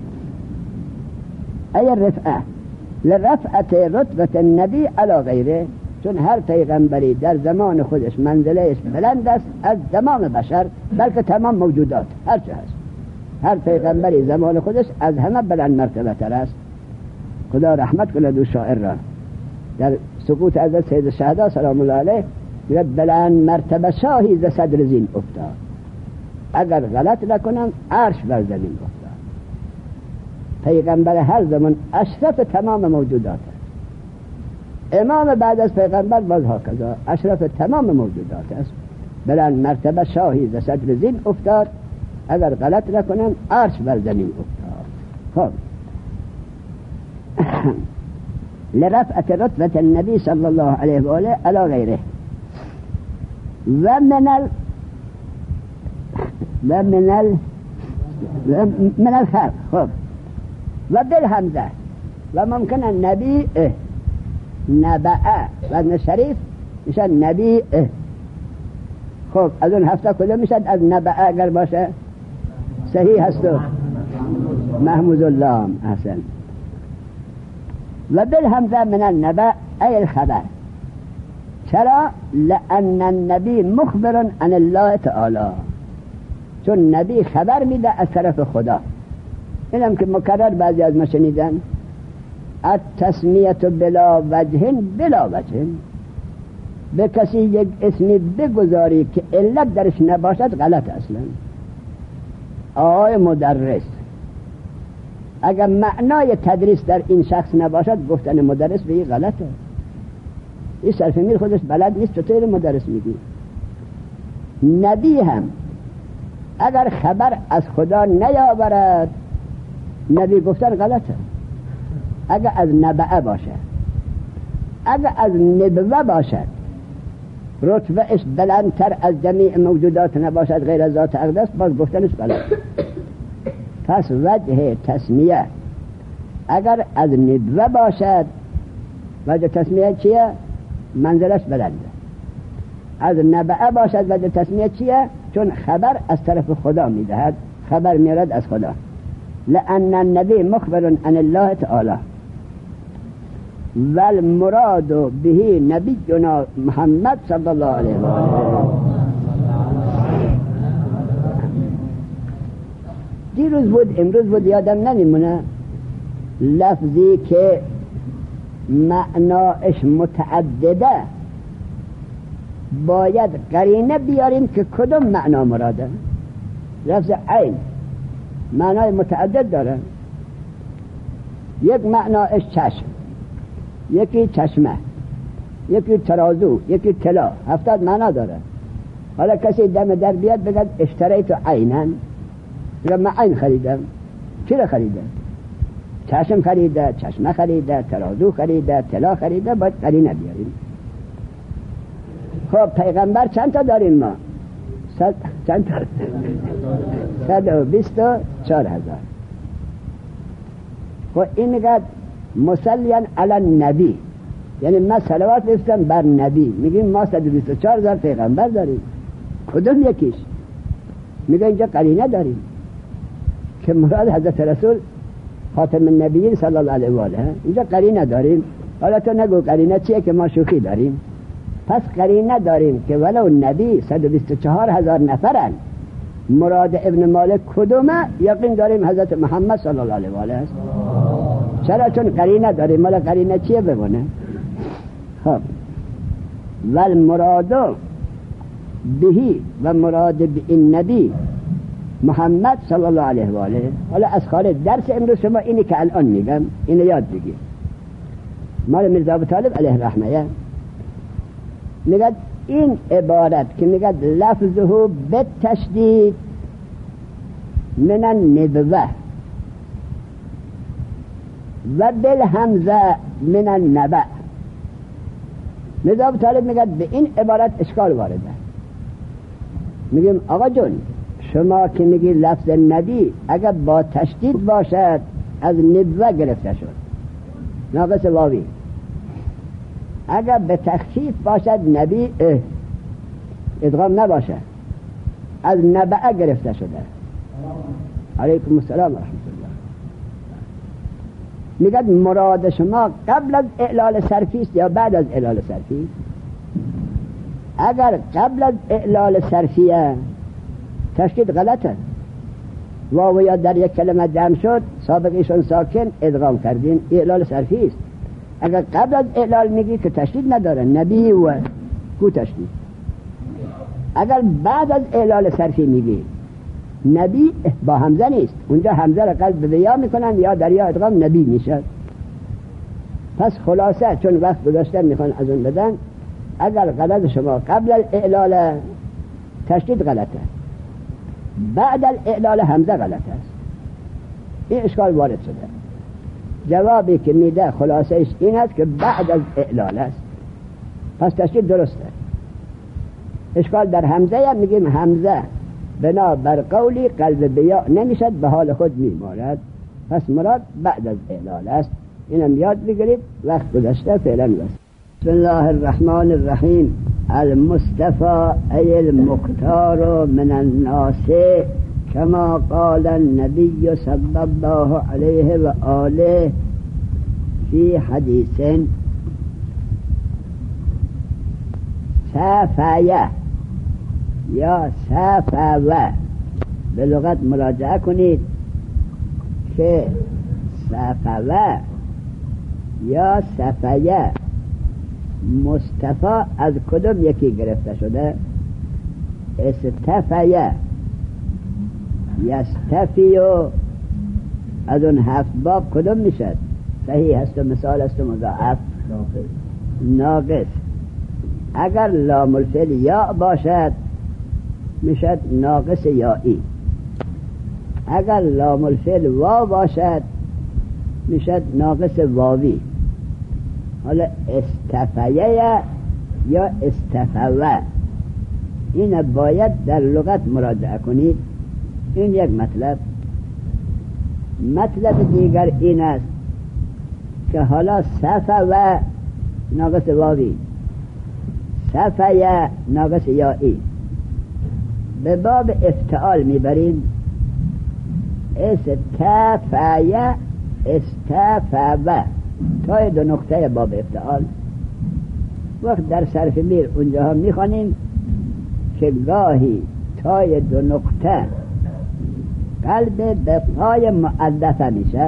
ای الرفعه لرفعت رتبت النبی علی غیره، چون هر پیغمبری در زمان خودش منزلش بلند است از تمام بشر، بلکه تمام موجودات هر چه هست. هر پیغمبری زمان خودش از همه بلند مرتبه تر است. خدا رحمت کنه دو شاعر را در سقوط حضرت سید الشهدا سلام الله علیه، میگه بلند مرتبه شاهی ز صدر زین افتاد، اگر غلط نکنم عرش بر زمین افتاد. پیغمبر هر زمان اشرف تمام موجودات است. امام بعد از پیغمبر باز هاکذا اشرف تمام موجودات است. بلند مرتبه شاهی ز صدر زین افتاد، اگر غلط نکنم عرش بر زمین افتاد. خب لرفعت رتبة النبي صلى الله عليه وآله على غيره من الخلق. خب وبالهمزة وممكن النبي نبأ وزن شريف مشان نبي خب اظن هفته كله مشان از نبأ اگر باشه صحیح هستو محمود اللام. احسن. وبالهمزة من النبأ أي الخبر. چرا؟ لأن النبي مخبر عن الله تعالى، چون نبی خبر میده از طرف خدا. اینم که مکرر بعضی از ما شنیدن التسمیه بلا وجه بلا وجه، به کسی یک اسمی بگذاری که علت درش نباشد غلط اصلا. آقای مدرس اگر معنای تدریس در این شخص نباشد گفتن مدرس به این غلطه. این صرف میر خودش بلد نیست چطور مدرس میگی. نبی هم اگر خبر از خدا نیاورد نبی گفتن غلطه. اگر از نبأ باشد، اگر از نبوه باشد رتبه اش بلندتر از جمیع موجودات نباشد غیر از ذات اقدس، باز گفتنش غلطه. پس وجه تسمیه اگر از نبوه باشد وجه تسمیه چیه؟ منزلش بلنده. از نبأ باشد وجه تسمیه چیه؟ چون خبر از طرف خدا میدهد، خبر میرد از خدا. لأن النبی مخبر عن الله تعالی والمراد به نبینا محمد صلی الله علیه و آله. دیروز بود امروز بود یادم نمیمونه، لفظی که معناش متعدده باید قرینه بیاریم که کدوم معنا مراده. لفظ عین معنای متعدد داره. یک معناش چشم، یکی چشمه، یکی ترازو، یکی طلا، 70 معنا داره. حالا کسی دم در بیاد بگد اشتریت عینا، بگم من عین خریدم. چی را خریده؟ چشم خریده، چشمه خریده، ترازو خریده، طلا خریده، باید قرینه بیاریم. خب پیغمبر چند تا داریم ما؟ چند تا؟ 124,000. خب این میگه مسلیاً علی النبی، یعنی من صلوات بفرستم بر نبی. میگیم ما 124,000 پیغمبر داریم، کدوم یکیش؟ میگه اینجا قرینه داریم که مراد حضرت رسول خاتم النبیین صلی الله علیه و آله. اینجا قرینه داریم. حالا تو نگو قرینه چیه که ما شوخی داریم. پس قرینه داریم که ولو نبی 124,000 نفرن، مراد ابن مالک کدومه؟ یقین داریم حضرت محمد صلی الله علیه و آله است. چرا؟ چون قرینه داریم. مالا قرینه چیه بمونه؟ خب والمراد بهی و مراد به این نبی محمد صلی الله علیه و آله. حالا از خالد درس امروز شما اینی که الان میگم اینو یاد بگیر. مال میرزا ابو طالب علیه الرحمه میگه این عبارت که میگه لفظه بالتشدید من النبوه و بالهمزه من النبأ. میرزا ابو طالب میگه به این عبارت اشکال وارده. میگیم آقا جون شما که میگی لفظ نبی اگر با تشدید باشد از نبوه گرفته شد، ناقص واوی. اگر به تخفیف باشد نبی ادغام نباشد از نبأ گرفته شده. علیکم السلام و رحمت الله. میگه مراد شما قبل از اعلال صرفی است یا بعد از اعلال صرفی؟ اگر قبل از اعلال صرفیه تشدید غلطه. واو یا در یک کلمه جمع شد سابقیشون ساکن ادغام کردین، اعلال صرفی است. اگر قبل از اعلال میگی که تشدید نداره، نبی و کو تشدید. اگر بعد از اعلال صرفی میگی نبی با همزه نیست، اونجا همزه را قلب به یا میکنن یا در یا ادغام نبی میشه. پس خلاصه چون وقت گذاشتن میخوان از اون بدن، اگر غلط شما قبل الاعلال تشدید غلطه، بعد الاعلال همزه غلط است. این اشکال وارد شده. جوابی که میده خلاصهش این است که بعد از اعلال است، پس تشدید درسته. اشکال در همزه هم میگیم همزه بنا بر قولی قلب بیا نمیشد به حال خود میماند، پس مراد بعد از اعلال است. اینم یاد بگیرید، وقت گذشته فعلا بس. بسم الله الرحمن الرحیم. المصطفى ای المختار من الناس كما قال النبي صلى الله عليه وآله في حديث سافیه یا سافوه به لغت مراجعه کنید که سافوه یا سفیه مصطفی از کدوم یکی گرفته شده؟ استفیه یستفیو از اون 7 باب کدوم میشد؟ صحیح هست و مثال است و مضاعف ناقص. اگر لام الفعل یا باشد میشد ناقص یایی. اگر لام الفعل واو باشد میشد ناقص واوی. حالا استفیه یا استفوه این باید در لغت مراجعه کنید. این یک مطلب. مطلب دیگر این است که حالا صفوه ناقص واوی، صفیه ناقص یایی، به باب افتعال میبریم. استفیه استفوه تای 2 نقطه باب افتعال. وقت در صرف میر اونجاها میخوانیم که گاهی تای 2 نقطه قلب به پای مؤلفه میشد.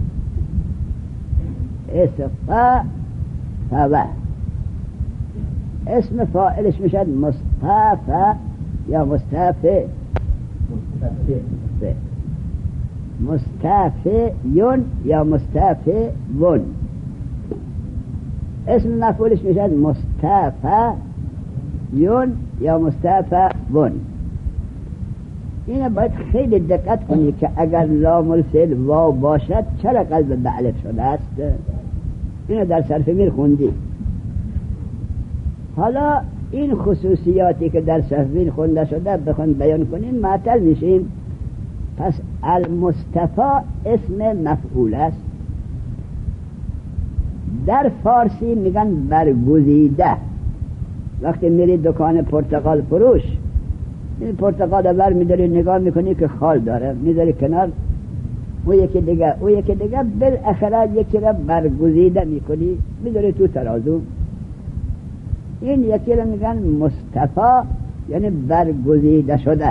استفوه اسم فاعلش میشد مصطفى یا مصطفی. مصطفیون یا مصطفیون. اسم مفعولش میشد مصطفى یون یا مصطفی ون. اینه باید خیلی دقت کنی که اگر لام الفعل واو باشد چرا قلب به الف شده است. اینه در صرف میر خوندی. حالا این خصوصیاتی که در صرف میر خونده شده بخون بیان کنین معطل میشین. پس المصطفی اسم مفعول است. در فارسی میگن برگزیده. وقتی میری دکان پرتقال فروش، این پرتقال بر میداری نگاه میکنی که خال داره، میداری کنار، او یکی دیگه بالاخره یکی را برگزیده میکنی میداری تو ترازو. این یکی را میگن مصطفی، یعنی برگزیده شده.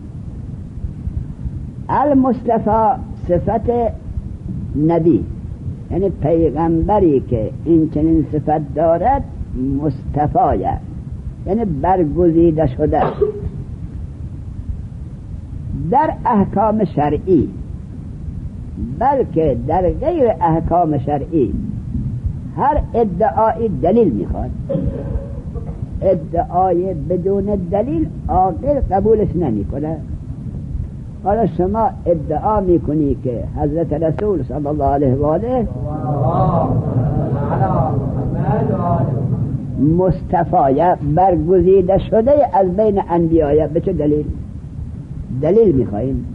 المصطفی صفت نبی، یعنی پیغمبری که این چنین صفت دارد مصطفی، یعنی برگزیده شده. در احکام شرعی، بلکه در غیر احکام شرعی، هر ادعای دلیل میخواد. ادعای بدون دلیل عاقل قبولش نمیکنه. حالا شما ادعا میکنی که حضرت رسول صلی الله علیه و آله مصطفی برگزیده شده از بین انبیاء، به چه دلیل؟ دلیل میخواییم.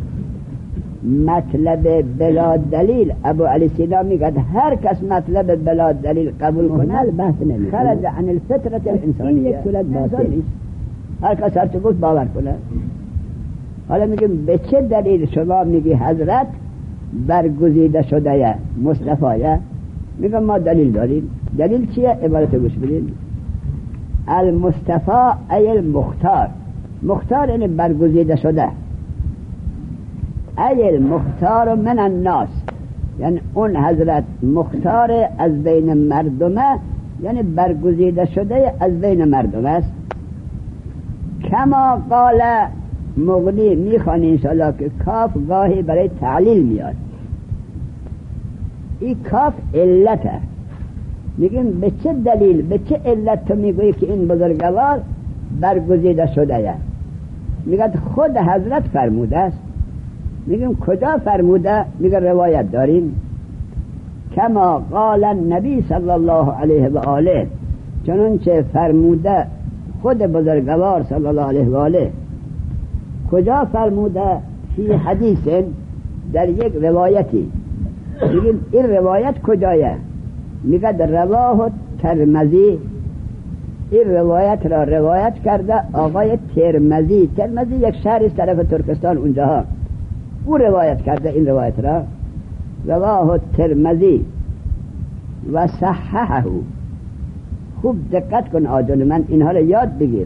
مطلب بلا دلیل، ابو علی سینا میگه هر کس مطلب بلا دلیل قبول کنه بحث نمیکنه، خرج عن الفطرة الانسانیه. این یک صورت باطل نیست، هر کس هر چه گفت باور کنه. حالا میگیم به چه دلیل شما میگی حضرت برگزیده شده مصطفی؟ میگم ما دلیل داریم. دلیل چیه؟ عبارت گوش بدین. المصطفی ای المختار. مختار یعنی برگزیده شده. ای المختار من الناس، یعنی اون حضرت مختار از بین مردمه، یعنی برگزیده شده از بین مردم است. کما قال مغنی میخوانی انشاءالله که کاف گاهی برای تعلیل میاد. این کاف علته. میگیم به چه دلیل، به چه علت تو میگویی که این بزرگوار برگزیده شده؟ میگه خود حضرت فرموده است. میگیم کجا فرموده؟ میگه روایت داریم. کما قال النبی صلی الله علیه و آله، چنانچه فرموده خود بزرگوار صلی الله علیه و آله. کجا فرموده؟ فی حدیث، در یک روایتی. میگیم این روایت کجایه؟ میگه در رواه ترمذی. این روایت را روایت کرده آقای ترمذی. ترمذی یک شهر از طرف ترکستان اونجاها. او روایت کرده این روایت را. رواه ترمذی و صححه. خوب دقت کن آجان من، اینها را یاد بگیر.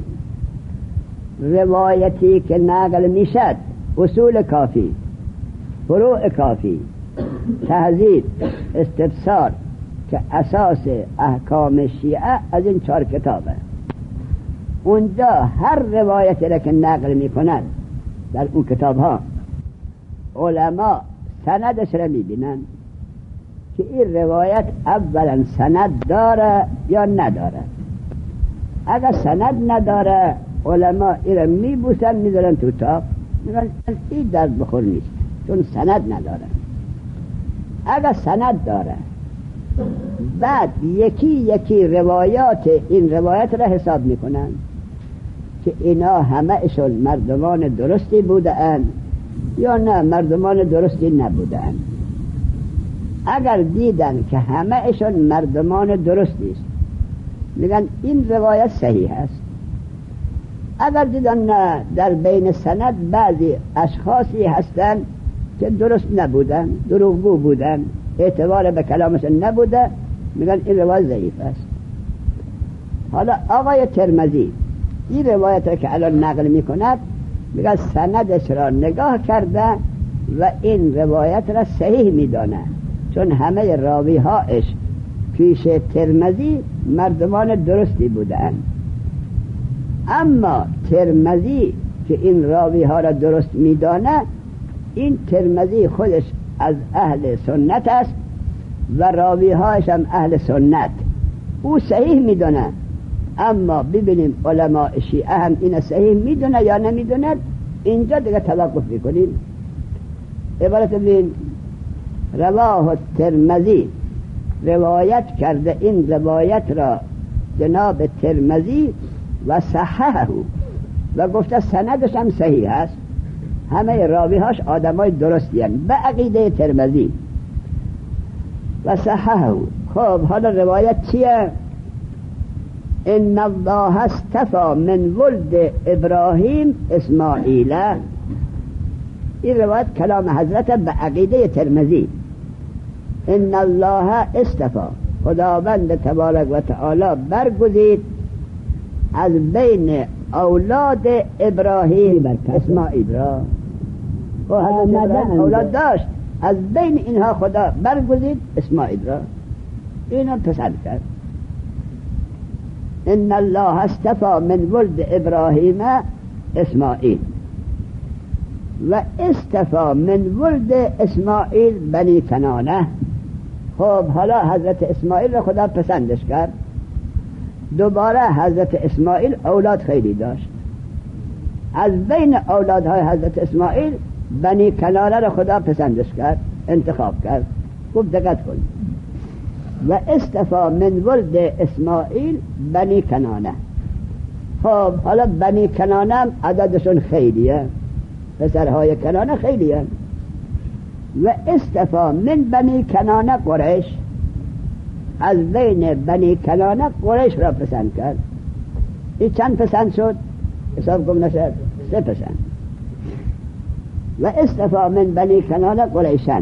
روایتی که نقل میشد، اصول کافی، فروع کافی، تهذیب، استفسار، که اساس احکام شیعه از این 4 کتابه. اونجا هر روایتی را که نقل میکنن در اون کتاب ها، علما سندش را میبینن که این روایت اولا سند داره یا نداره. اگر سند نداره علما این را میبوسن میذارن تو تاق، میگن این درد بخور نیست چون سند نداره. اگر سند داره بعد یکی روایات این روایت را حساب میکنن که اینا همه اشون مردمان درستی بودن یا نه مردمان درستی نبودن. اگر دیدن که همه اشون مردمان درستی است، میگن این روایت صحیح است. اگر دیدن نه در بین سند بعضی اشخاصی هستن که درست نبودن، دروغگو بودن، اعتبار به کلامش نبوده، میگن این روایت ضعیف است. حالا آقای ترمذی این روایت را که الان نقل میکند، میگن سندش را نگاه کرده و این روایت را صحیح میدانه، چون همه راوی هاش پیش ترمذی مردمان درستی بودند. اما ترمذی که این راوی ها را درست میدانه، این ترمذی خودش از اهل سنت است و راوی هاش هم اهل سنت. او صحیح میدانه اما ببینیم علماء شیعه هم این صحیح میدونه یا نمیدونه، اینجا دیگه توقف میکنیم. عبارت ببین، رواه الترمذی، روایت کرده این روایت را جناب ترمذی و صححه، و گفته سندش هم صحیح است، همه راویهاش آدمای درستی هستند به عقیده ترمذی و صححه. خب حالا روایت چیه؟ ان الله اصطفى من ولد ابراهیم اسماعیل. این روایت کلام حضرت به عقیده ترمذی. ان الله اصطفى، خداوند تبارک و تعالی برگزید از بین اولاد ابراهیم اسماعیل را. و حضرت اولاد داشت، از بین اینها خدا برگزید اسماعیل را، اینو پسند کرد. ان الله اصطفى من ولد ابراهیم اسماعیل و اصطفى من ولد اسماعیل بنی کنانه. خب حالا حضرت اسماعیل را خدا پسندش کرد. دوباره حضرت اسماعیل اولاد خیلی داشت، از بین اولادهای حضرت اسماعیل بنی کنانه را خدا پسندش کرد، انتخاب کرد. خوب دقت کن. و اصطفى من ولد اسماعیل بنی کنانه. خب حالا بنی کنانه عددشون خیلیه، پسرهای کنانه خیلیه. و اصطفى من بنی کنانه قریش، از بین بنی کنانه قریش را پسند کرد. این چند پسند شد؟ حساب کن نشد، 3 پسند. و اصطفى من بنی کنانه قریشن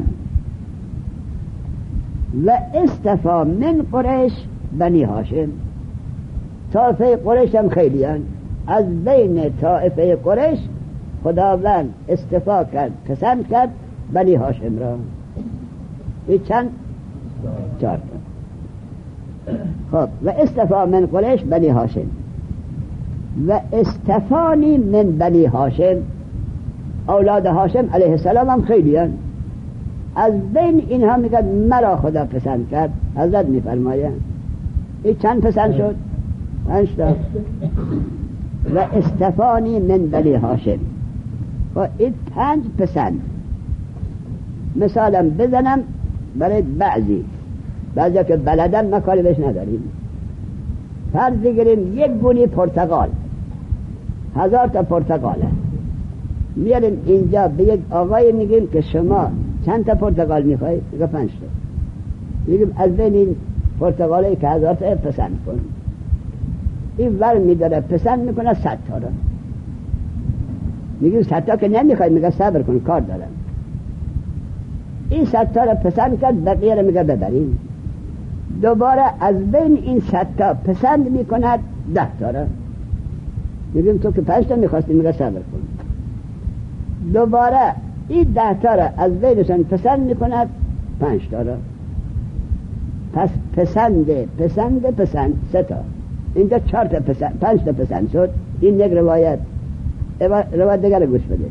و اصطفى من قریش بنی هاشم. طائفه قریش هم خیلی هن. از بین طائفه قریش خداوند اصطفا کرد، پسند کرد بنی هاشم را. این چند؟ 4 تا. خب و اصطفى من قریش بنی هاشم و اصطفانی من بنی هاشم. اولاد هاشم علیه السلام هم خیلی هن. از بین اینها میگه مرا خدا پسند کرد. حضرت میفرماید این چند پسند شد؟ 5 تا. و اصطفانی من بنی هاشم. و این 5 پسند. مثالم بزنم برای بعضی که بلدن ما کاری بهش نداریم. فرض بگیریم یک گونی پرتقال، 1000 تا پرتقاله، میاریم اینجا به یک آقای میگیم که شما چند تا پرتقال میخوای؟ میگه 5 تا. میگیم از بین این پرتقالی که 1000 تا پسند کن. این ور میداره پسند میکنه 100 تا را. میگیم 100 تا که نمیخوای، میگه صبر کن کار دارم. این 100 تا را پسند کرد، بقیه را میگه ببریم. دوباره از بین این 100 تا پسند میکند 10 تا را. میگیم تو که 5 تا میخواستی، میگه صبر کن. دوباره این 10 تا را از بینشان پسند میکند 5 تا را. پس پسند 3 تا. اینجا 4 تا پسند، 5 تا پسند شد. این یک روایت. روایت دیگر گوش بده.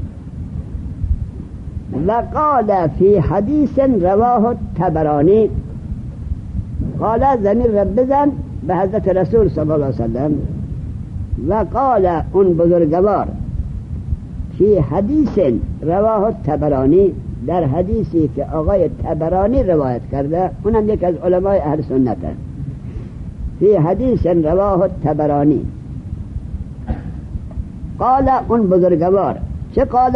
و قال فی حدیث رواه تبرانی. قال زمیر رب بزن به حضرت رسول صلی الله علیه وسلم. و قال اون بزرگوار فی حدیث رواه تبرانی، در حدیثی که آقای تبرانی روایت کرده، اونم یک از علمای اهل سنت است. فی حدیث رواه تبرانی قال اون بزرگوار چه قال؟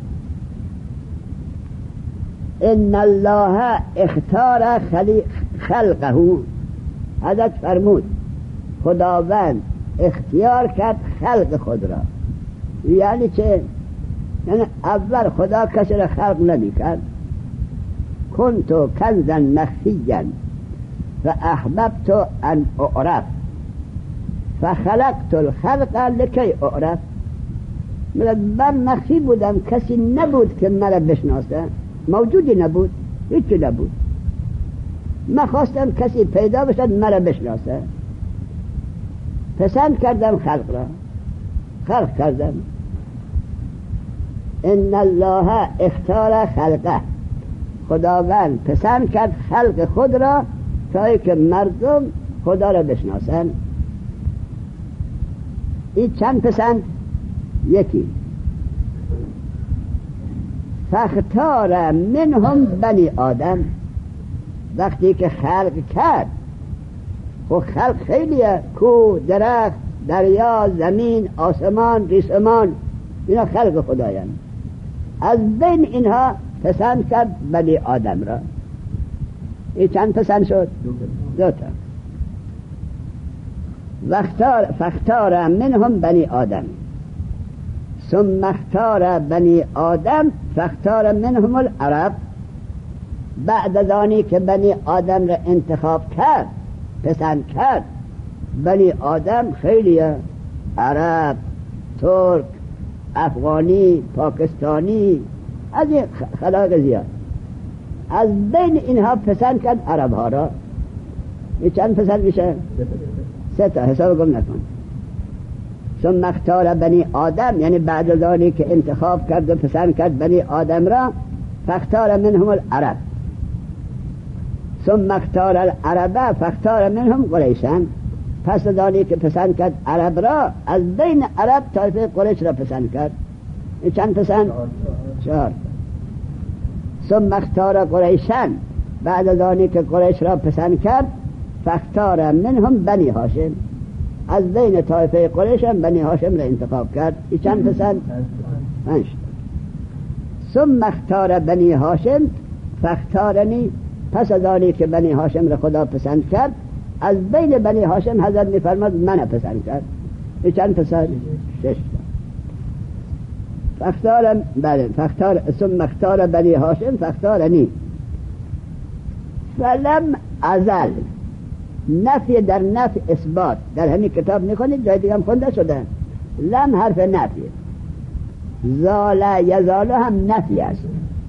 ان الله اختار خلقه. حضرت فرمود خداوند اختیار کرد خلق خود را. یعنی چه؟ یعنی اول خدا کسی را خلق نمی کرد. کنتو کنزا مخفیا فاحببت ان اعرف فخلقت الخلق لکی اعرف. من مخفی بودم، کسی نبود که مرا بشناسه، موجودی نبود، هیچی نبود. من خواستم کسی پیدا بشد مرا بشناسه، پسند کردم خلق را، خلق کردم. ان الله اختار خلقه. خداوند پسند کرد خلق خود را تا که مردم خدا را بشناسن. این چند پسند؟ یکی. فاختار منهم بنی آدم، وقتی که خلق کرد، خب خلق خیلیه، کوه، درخت، دریا، زمین، آسمان، ریسمان، اینا خلق خدایند. از بین اینها پسند کرد بنی آدم را. این چند پسند شد؟ دو تا. فاختار منهم بنی آدم ثم اختار بنی آدم فاختار منهم العرب. بعد از آنی که بنی آدم را انتخاب کرد، پسند کرد، بنی آدم خیلیه، عرب، ترک، افغانی، پاکستانی، از این خلق زیاد. از بین اینها پسند کرد عرب ها را. این چند پسند میشه؟ سه تا، حساب گم نکن. ثم اختار بنی آدم، یعنی بعد از آنی که انتخاب کرد و پسند کرد بنی آدم را، فاختار منهم العرب ثم اختار العرب فاختار منهم قریشا. پس از آنی که پسند کرد عرب را، از بین عرب طایفه قریش را پسند کرد. این چند پسند؟ چهار. ثم اختار قریشا، بعد از آنی که قریش را پسند کرد، فاختار منهم بنی هاشم، از بین طایفه قریش هم بنی هاشم را انتخاب کرد. این چند پسند؟ پنج. ثم اختار بنی هاشم فاختارنی، پس از آنی که بنی هاشم را خدا پسند کرد، از بین بنی هاشم حضرت می‌فرماد من پسند کرد. این چند پسند؟ شش. ثم اختار بنی هاشم فاختارنی. فلم ازل، نفی در نفی اثبات، در همین کتاب میخونید، جای دیگه هم خونده شده. لم حرف نفی، زال یزال هم نفی است.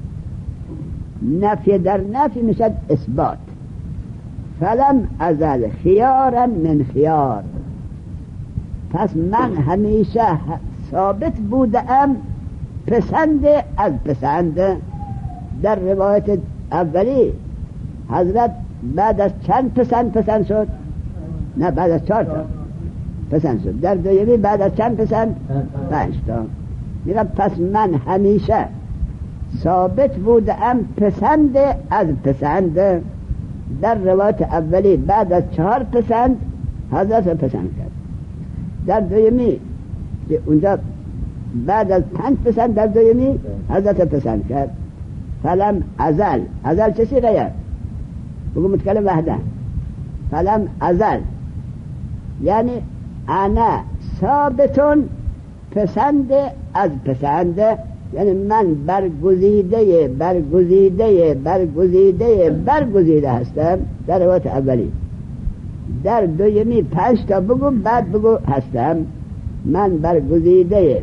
نفی در نفی میشد اثبات. فلم ازل خیارا من خیار، پس من همیشه ثابت بودم پسند از پسند. در روایت اولی حضرت بعد از چند پسند شد؟ نه، بعد از 4 تا پسند شد. در دویمی بعد از چند پسند؟ 5 تا. میگم پس من همیشه ثابت بودم پسند از پسند. در روایت اولی بعد از 4 پسند حضرت پسند کرد. در دویمی اونجا بعد از 5 پسند در دویمی حضرت پسند کرد. فلم ازل چه سیغه؟ بگو متکلم وحده. فلم ازل یعنی انا ثابتون پسند از پسند، یعنی من برگزیده هستم. در روایت اولی. در دویمی 5 تا بگو، بعد بگو هستم. من برگزیده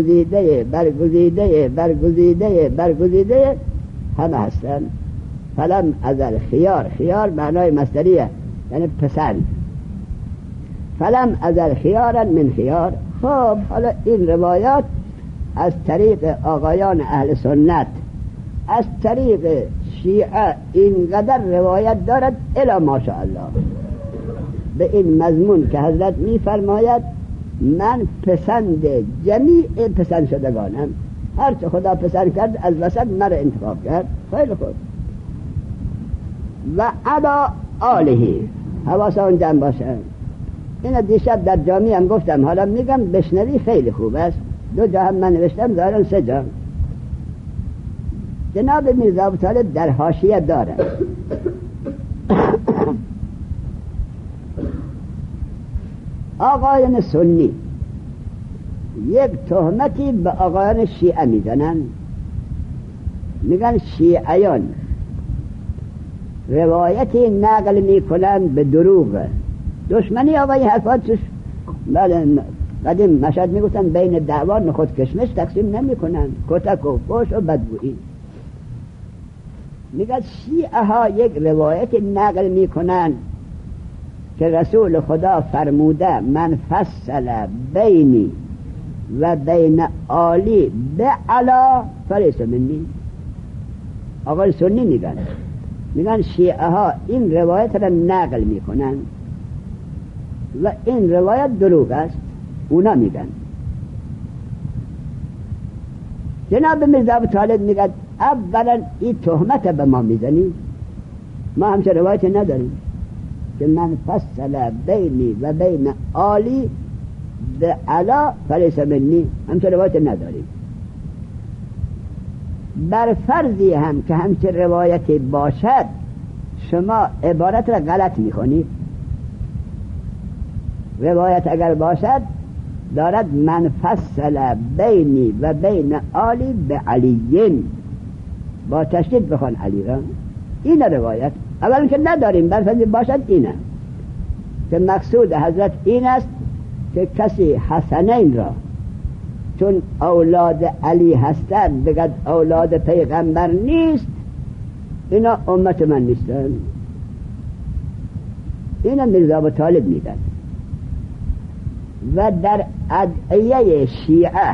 همه هستم. فلم ازل خیار معنای مصدریه، یعنی پسند. فلم ازل خیارا من خیار. خب حالا این روایات از طریق آقایان اهل سنت، از طریق شیعه اینقدر روایت دارد الی ماشاءالله، به این مضمون که حضرت می فرماید من پسند جمیع پسند شدگانم، هر چه خدا پسند کرد از وسط مرا انتخاب کرد. خیلی خوب. و علا آله، حواسان جمع باشه. این دیشب در جامعه هم گفتم، حالا میگم بشنوی، خیلی خوب است. 2 جا هم من نوشتم، ظاهرا 3 جا. جناب میرزا ابوطالب در حاشیه داره آقایان سنی یک تهمتی به آقایان شیعه میزنن، میگن شیعیان روایتی نقل میکنن به دروغ. دشمنی آقای حرفاتش قدیم مشهد میگفتن بین دعوان خود کشمش تقسیم نمی کنن، کتک و فوش و بدگویی. میگن شیعه ها یک روایت نقل میکنن که رسول خدا فرموده من فصل بینی و بین آلی بعلا فلیس منی. آقای سنی میگن شیعه ها این روایت را نقل میکنن و این روایت دروغ است. اونا میگن. جناب میرزا ابوطالب میگه اولا این تهمت به ما میزنی، ما همچه روایت نداریم که من فصل بینی و بین آلی به علا فلیس منی، همچه روایت نداریم. بر فرضی هم که همچه روایتی باشد شما عبارت را غلط میکنید. روایت اگر باشد دارد من فصل بینی و بین آلی به علیین، با تشدید بخوان علی را. این روایت اولا که نداریم، بر فرضی باشد اینه که مقصود حضرت این است که کسی حسنین را چون اولاد علی هستند بگد اولاد پیغمبر نیست، اینا امت من نیستن. اینا میرزا ابوطالب میگن. و در ادعیه شیعه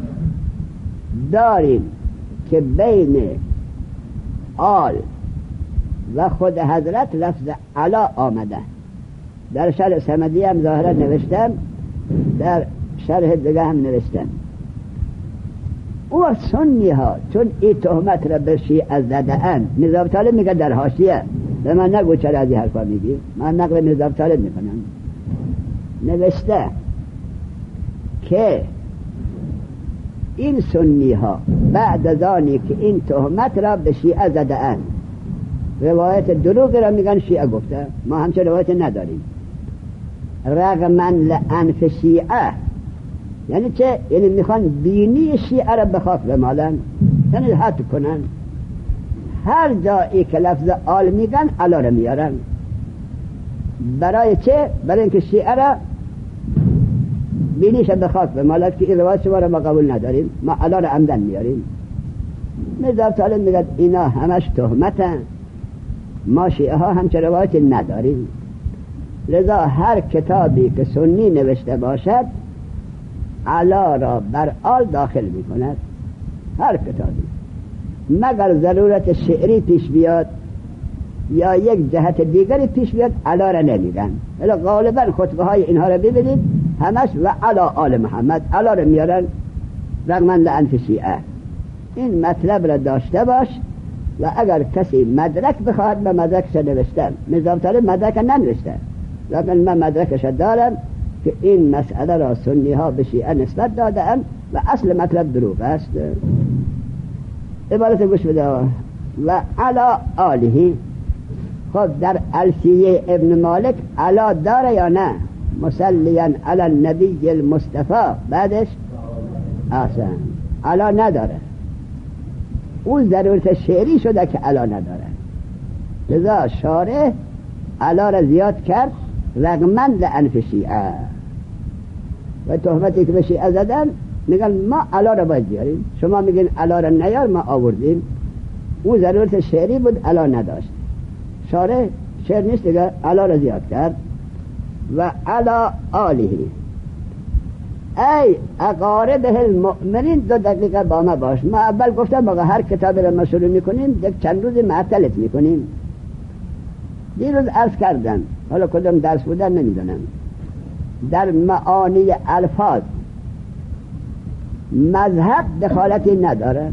داریم که بین آل و خود حضرت لفظ علا آمده. در شرح صمدی هم ظاهرا نوشتم، در شرح دیگه هم نوشتم. او سنی ها چون این تهمت را به شیعه زده اند، میرزا ابوطالب میگه در حاشیه، به من نگو چرا از این حرفا میگی، من نقل میرزا ابوطالب میکنم، نوشته که این سنی ها بعد از آنی که این تهمت را به شیعه زده اند، روایت دروغ را میگن شیعه گفته، ما همچه روایت نداریم. رغم لعنف شیعه یعنی چه؟ یعنی میخوان دینی شیعه را بخاک بمالن، یعنی حد کنن. هر جایی که لفظ آل میگن علا را میارن. برای چه؟ برای اینکه شیعه را دینیش بخاک بمالن که این روایت شما را ما قبول نداریم، ما علا را عمدن میاریم. میرزا ابوطالب میگه اینا همش تهمتن، ما شیعه ها همچه روایت نداریم. لذا هر کتابی که سنی نوشته باشد علا را بر آل داخل می کند، هر کتابی، مگر ضرورت شعری پیش بیاد یا یک جهت دیگری پیش بیاد علا را نمیگن. ولی غالبا خطبه های اینها را ببینید همش و علا آل محمد، علا را میارن رغم لعنف شیعه. این مطلب را داشته باش و اگر کسی مدرک بخواهد به مدرکش نوشتن. میرزا ابوطالب مدرک ننوشته، لیکن من مدرکش دارم که این مسئله را سنی ها به شیعه نسبت دادن و اصل مطلب دروغ است. عبارت گوش بده. و علا آله، خب در الفیه ابن مالک علا داره یا نه؟ مسلیا علی النبی المصطفى، بعدش احسن علا نداره. اون ضرورت شعری شده که علا نداره، لذا شارع علا را زیاد کرد رغم لعنف شیعه. و تهمتی که به شیعه زدن میگن ما علا را باید بیاریم، شما میگین علا را نیار، ما آوردیم. اون ضرورت شعری بود، علا نداشت. شارع شعر نیست دیگه، علا را زیاد کرد. و علا آله ای اقاربه المؤمنین. 2 دقیقه با ما باش. ما اول گفتم آقا هر کتابی را ما شروع میکنیم یک چند روز معطلت میکنیم. دیروز عرض کردم، حالا کدام درس بودن نمیدونم، در معانی الفاظ مذهب دخالتی نداره.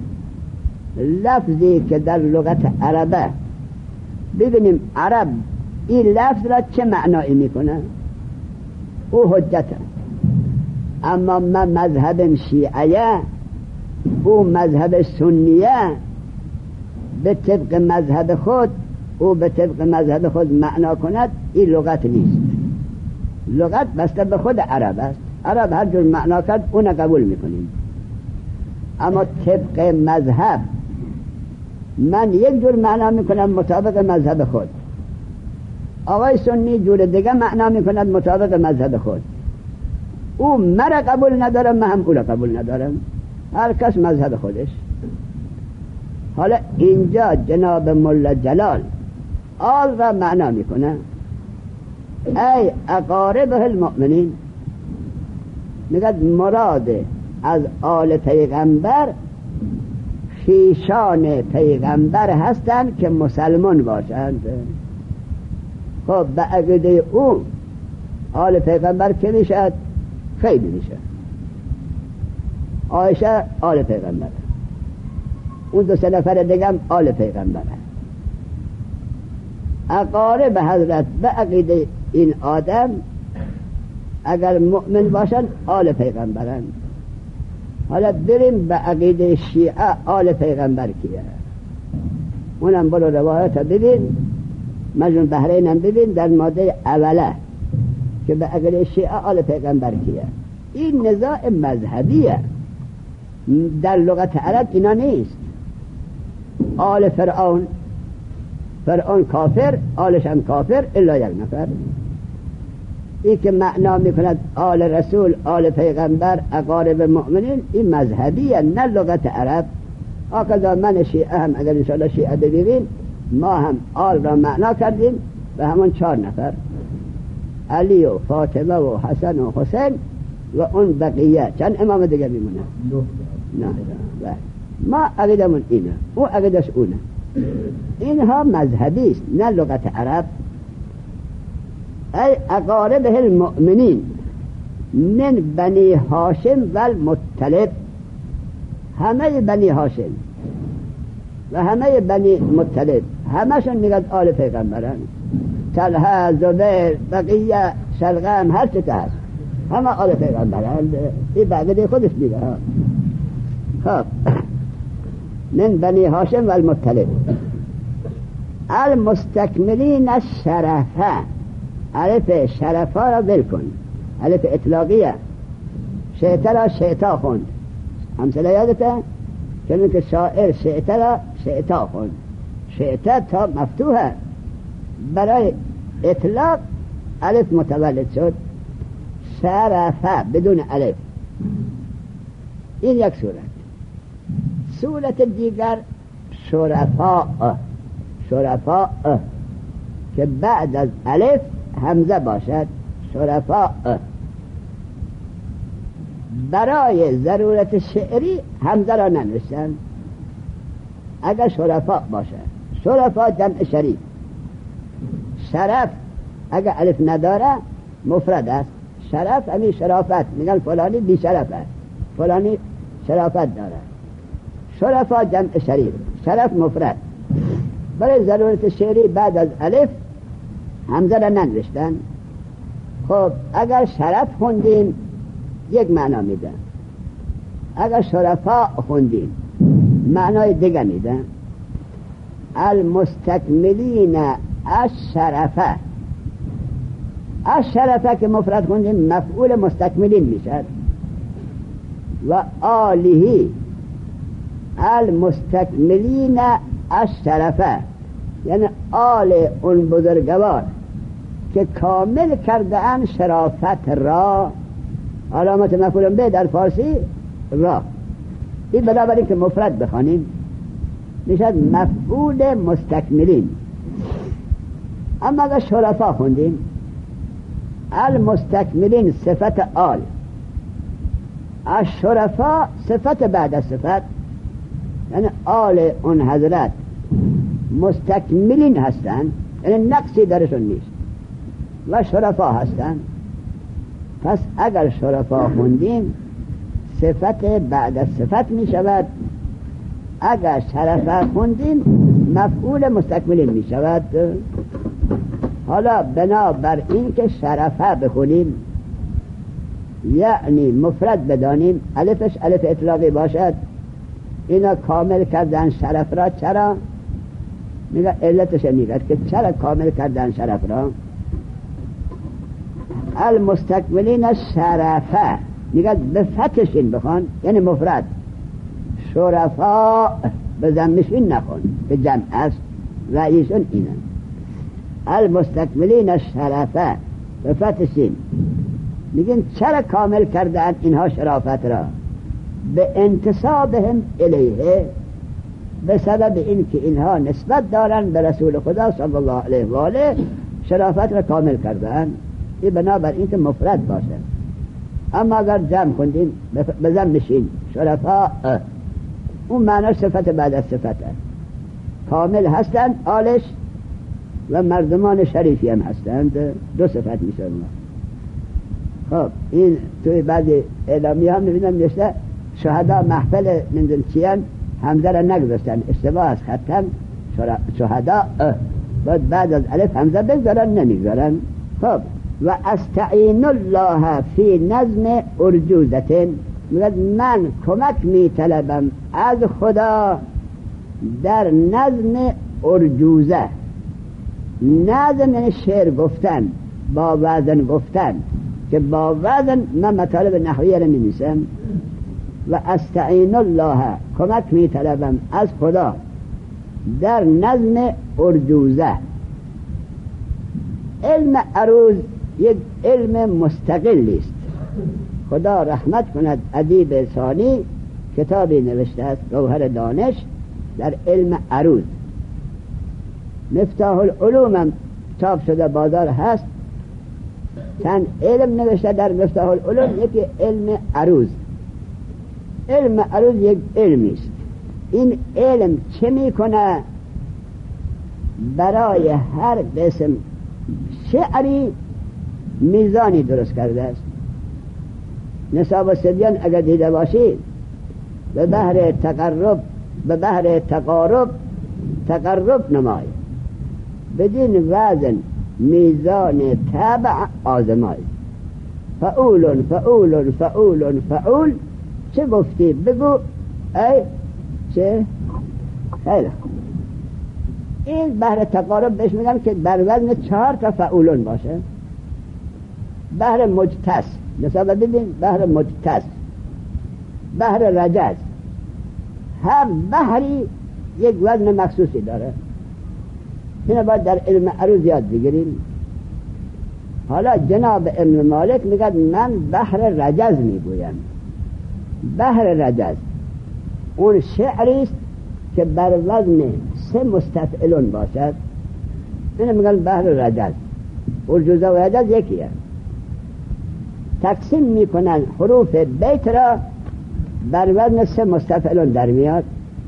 لفظی که در لغت عربه ببینیم عرب این لفظ را چه معنایی میکنه، او حجته. اما من مذهب شیعه، او مذهب سنیه، به طبق مذهب خود او به طبق مذهب خود معنا کند، این لغت نیست. لغت بسته به خود عرب است. عرب هر جور معنا کرد اون قبول میکنیم. اما طبق مذهب من یک جور معنا میکنم مطابق مذهب خود، آقای سنی جور دیگه معنا میکند مطابق مذهب خود. او مرا قبول ندارم، من هم او را قبول ندارم، هر کس مذهب خودش. حالا اینجا جناب ملا جلال آل را معنا میکنه ای اقاربه المؤمنین، میگه مراد از آل پیغمبر خیشان پیغمبر هستند که مسلمان باشند. خب به عقیده او آل پیغمبر که میشد؟ خیلی میشه. عایشه آل پیغمبر، اون 2-3 نفر دیگه هم آل پیغمبر. اقارب حضرت به عقیده این آدم اگر مؤمن باشن آل پیغمبرن. حالا بریم به عقیده شیعه آل پیغمبر کیه؟ اونم برو روایت ببین، مجموع بحرین هم ببین در ماده اوله که به عقیده شیعه آل پیغمبر کیه. این نزاع مذهبیه، در لغت عرب اینا نیست. آل فرعون کافر، آلش هم کافر الا یک نفر. این که معنا میکند آل رسول، آل پیغمبر، اقارب مؤمنین، این مذهبیه نه لغت عرب. آقا من شیعه هم اگر انشاءالله شیعه ببینیم، ما هم آل را معنا کردیم به همون 4 نفر، علی و فاطمه و حسن و حسین و اون بقیه. چند امام دیگه میمونه؟ نه. ما عقیدمون اینه، او عقیدش اونه. اینها مذهبی است نه لغت عرب. ای اقاربه المؤمنین من بنی هاشم و المطلب، همه بنی هاشم و همه بنی مطلب همشون میگن آل پیغمبرن. طلحه، زبیر، بقیه، شلغم، هر چه هست همه آل پیغمبرن. این بعد خودش میگه. خب من بنی هاشم و المطلب المستکملین الشرفه. الف شرفه را بلکن، الف اطلاقیه. شیطه را شیطا خوند، همسله یادته؟ چون که شاعر شیطه را شیطا خوند. شیطه تا مفتوحه، برای اطلاق الف متولد شد. شرفه بدون الف. این یک صورت دیگر شرفاء که بعد از الف همزه باشد. شرفاء برای ضرورت شعری همزه را ننوشتن. اگر شرفاء باشه، شرفاء جمع شریف. شرف اگر الف نداره مفرد است. شرف همین شرافت، میگن فلانی بی شرف است، فلانی شرافت داره. شرفاء جمع شریف، شرف مفرد. برای ضرورت شعری بعد از الف همزه را ننوشتن. خب اگر شرف خوندیم یک معنا میدن، اگر شرفاء خوندیم معنای دیگه میدن. المستکملین الشرفه. الشرفه که مفرد خوندیم مفعول مستکملین میشد. و آلهی المستکملین الشرفه، یعنی آل اون بزرگوار که کامل کرده ان شرافت را. علامت مفعول به در فارسی را. این بنابراین که مفرد بخوانیم میشد مفعول مستکملین. اما اگر شرفا خوندیم المستکملین صفت آل، الشرفا صفت بعد از صفت، یعنی آل اون حضرت مستکملین هستن، یعنی نقصی درشون نیست و شرفا هستن. پس اگر شرفا خوندیم صفت بعد از صفت می شود. اگر شرفا خوندیم مفعول مستکملین می شود. حالا بنابر این که شرفا بخونیم یعنی مفرد بدانیم، الفش الف اطلاقی باشد. اینا کامل کردن شرف را. چرا؟ میگه علتش میگه که چرا کامل کردن شرف را. المستکملین الشرفه میگه به فتحشین بخوان، یعنی مفرد. شرفا به ضمشین نخون که جمع است و ایشون اینن. المستکملین الشرفه به فتحشین. میگن چرا کامل کردن اینها شرافت را؟ به انتسابهم الیه، به سبب این که اینها نسبت دارن به رسول خدا صلی الله علیه و آله، شرافت را کامل کردن. این بنابر این که مفرد باشه. اما اگر جمع کندیم به ضمشین شرفاء، اون معنی صفت بعد از صفت است. کامل هستند آلش و مردمان شریفی هم هستند. 2 صفت میشه. خب این توی بعضی اعلامی ها میبینم نوشته شهدا محفل منزل چیان همزه را نگذاشتن، اشتباه از خطم شهدا بعد از الف همزه بگذارن نمیگذارن. خب و استعین الله فی نظم ارجوزتن، میگه من کمک میطلبم از خدا در نظم ارجوزه. نظم یعنی شعر گفتن، با وزن گفتن، که با وزن من مطالب نحویه را می‌نویسم. و استعین الله، کمک میطلبم از خدا در نظم ارجوزه. علم عروض یک علم مستقلی است. خدا رحمت کند ادیب ثانی کتابی نوشته است، گوهر دانش در علم عروض. مفتاح العلوم هم چاپ شده بازار هست، چند علم نوشته در مفتاح العلوم، یکی علم عروض. علم عروض یک علمی است. این علم چه میکنه؟ برای هر قسم شعری میزانی درست کرده است. نصاب الصبیان اگر دیده باشید، به بحر تقرب، به بحر تقرب نمای، بدین وزن میزان تبع آزمای. فعول فعول فعول فعول، چه گفتی بگو ای چه خیلی. این بحر تقارب بهش میگم که در وزن 4 تا فعولون باشه. بحر مجتز، مثلا ببین بحر مجتز، بحر رجز، هر بحری یک وزن مخصوصی داره. اینو باید در علم عروض یاد بگیریم. حالا جناب ابن مالک میگه من بحر رجز میگویم. بحر رجز اون شعری است که بر وزن 3 مستفعلون باشد. اینو میگن بحر رجز. ارجوزه و رجز یکیه. تقسیم میکنن حروف بیت را، بر وزن 3 مستفعلون در میاد.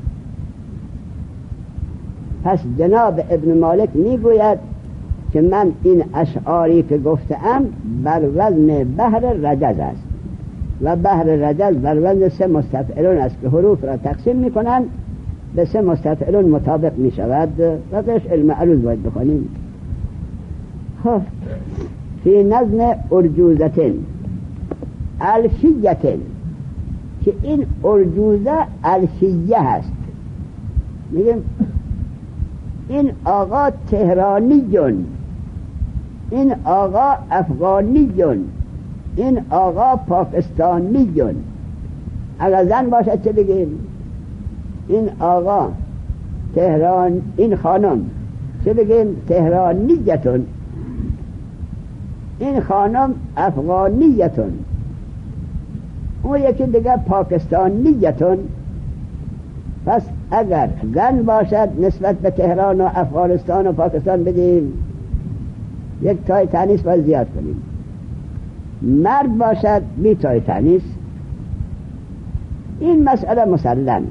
پس جناب ابن مالک میگوید که من این اشعاری که گفتم بر وزن بحر رجز است، و بحر رجز بر وزن 3 مستفعلون است که حروف را تقسیم میکنن به 3 مستفعلون مطابق میشود. و درش علم عروض باید بخونیم. خب فی نظم ارجوزتن الفیتن، که این ارجوزه الفیه هست. میگیم این آقا تهرانی جون، این آقا افغانی جون، این آقا پاکستانی جون. اگر زن باشد چه بگیم؟ این آقا تهران، این خانم چه بگیم؟ تهرانی جتون. این خانم افغانی جتون. اون یکی دیگه پاکستانی جتون. پس اگر زن باشد نسبت به تهران و افغانستان و پاکستان بگیم یک تای تانیس باید زیاد کنیم. مرد باشد 2 تای تانیس. این مسئله مسلم.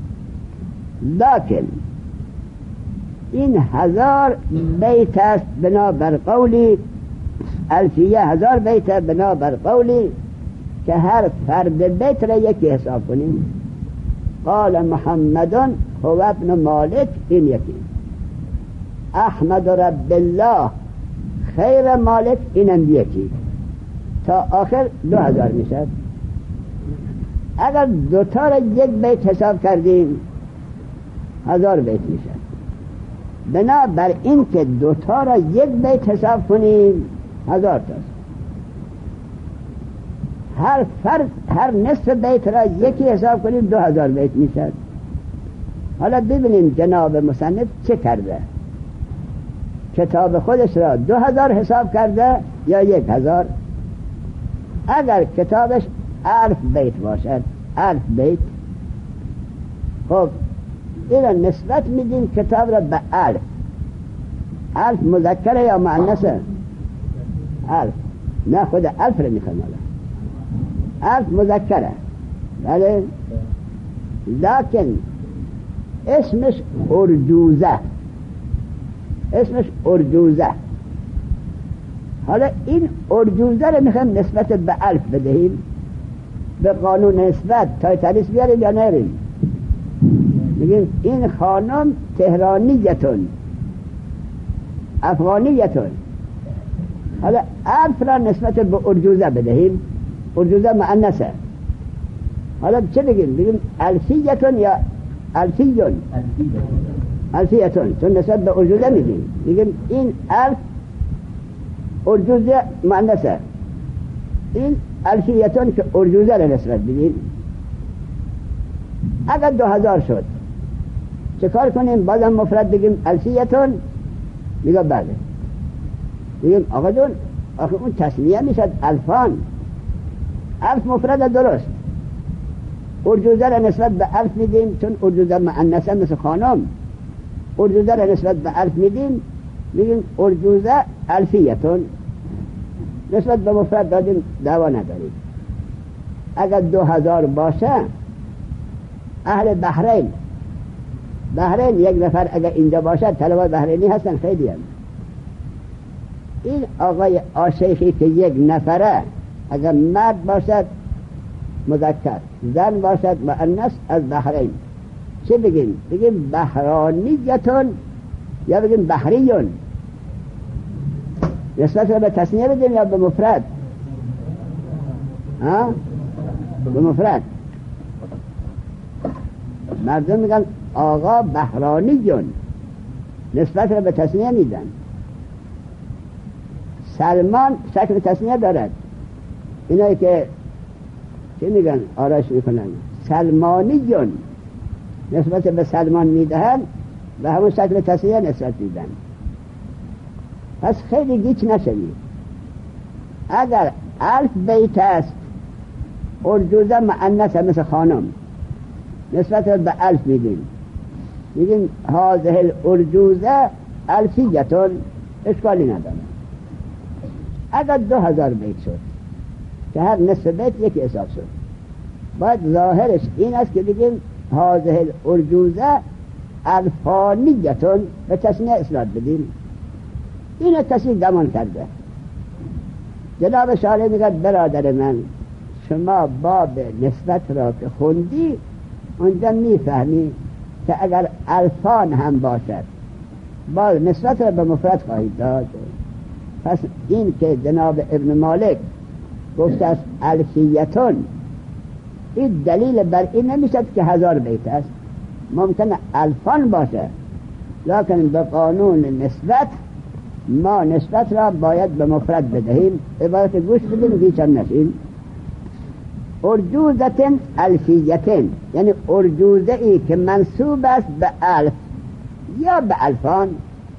لکن این 1000 بیت است بنابر قولی الفیه، 1000 بیت بنابر قولی که هر فرد بیت را یکی حساب کنیم. قال محمدن هو ابن مالک، این یکی. احمد رب الله خیر مالک، اینم یکی. تا آخر 2000 میشد. اگر 2 تا را یک بیت حساب کردیم 1000 بیت میشد. بنابر این که 2 تا را یک بیت حساب کنیم 1000 تا. هر فرد هر نصف بیت را یکی حساب کنیم 2000 بیت میشد. حالا ببینیم جناب مصنف چه کرده. کتاب خودش را 2000 حساب کرده یا 1000؟ اگر کتابش 1000 بیت باشد، 1000 بیت، خب این را نسبت میدیم کتاب را به 1000. 1000 مذکره یا مؤنثه؟ 1000. نه خود 1000 را میخوایم. 1000 مذکره، بله، لکن اسمش ارجوزه. اسمش ارجوزه. حالا این ارجوزه رو میخوایم نسبت به الف بدهیم، به قانون نسبت تا تریس بیاریم یا نریم؟ میگیم این خانم تهرانیتون افغانیتون. حالا الف را نسبت به ارجوزه بدهیم، ارجوزه مؤنثه، حالا چه بگیم؟ بگیم الفیتون یا الفیون؟ الفیتون، چون نسبت به ارجوزه میگیم. میگیم این الف ارجوزه مؤنثه، این الفیتون که ارجوزه را نسبت بدیم. اگر 2000 شد چه کار کنیم؟ بازم مفرد بگیم الفیتون؟ میگه بله. میگیم آقا جون آخه اون تسنیه میشد الفان، الف مفرد درست، ارجوزه را نسبت به الف میدیم چون ارجوزه مؤنثه مثل خانم، ارجوزه را نسبت به الف میدیم، میگیم ارجوزه الفیتون، نسبت به مفرد دادیم، دعوا نداریم. اگر 2000 باشه اهل بحرین یک نفر اگر اینجا باشد، طلبه بحرینی هستن خیلی هم، این آقای آشیخی که یک نفره اگر مرد باشد مذکر، زن باشد مؤنث، از بحرین چه بگیم؟ بگیم بحرانیتون یا بگیم بحریون؟ نسبت به تثنیه بدیم یا به مفرد؟ به مفرد. مردم میگن آقا بحرانیون، نسبت به تثنیه میدن. سلمان شکل تثنیه دارد، اینایی که چه میگن آرایش میکنن سلمانیون، نسبت به سلمان میدهن و همون شکل تثنیه نسبت میدن. پس خیلی گیج نشوید. اگر الف بیت است ارجوزه مؤنث مثل خانم، نسبت به الف میدیم، میگیم هذه الارجوزه الفیتون، اشکالی نداره. اگر 2000 بیت شد که هر نصف بیت یکی حساب شد، باید ظاهرش این است که بگیم هذه الارجوزه الفانیتون، به تثنیه اسناد بدیم. این کسی گمان کرده. جناب شارع میگه برادر من شما باب نسبت را که خوندی اونجا میفهمی که اگر الفان هم باشد باز نسبت را به مفرد خواهید داد. پس این که جناب ابن مالک گفته است الفیتون، این دلیل بر این نمیشد که 1000 بیت است، ممکنه الفان باشه، لکن به قانون نسبت ما نسبت را باید به مفرد بدهیم. عبارت گوش بدیم گیج هم نشیم. ارجوزتن الفیتن، یعنی ارجوزه ای که منصوب است به الف یا به الفان.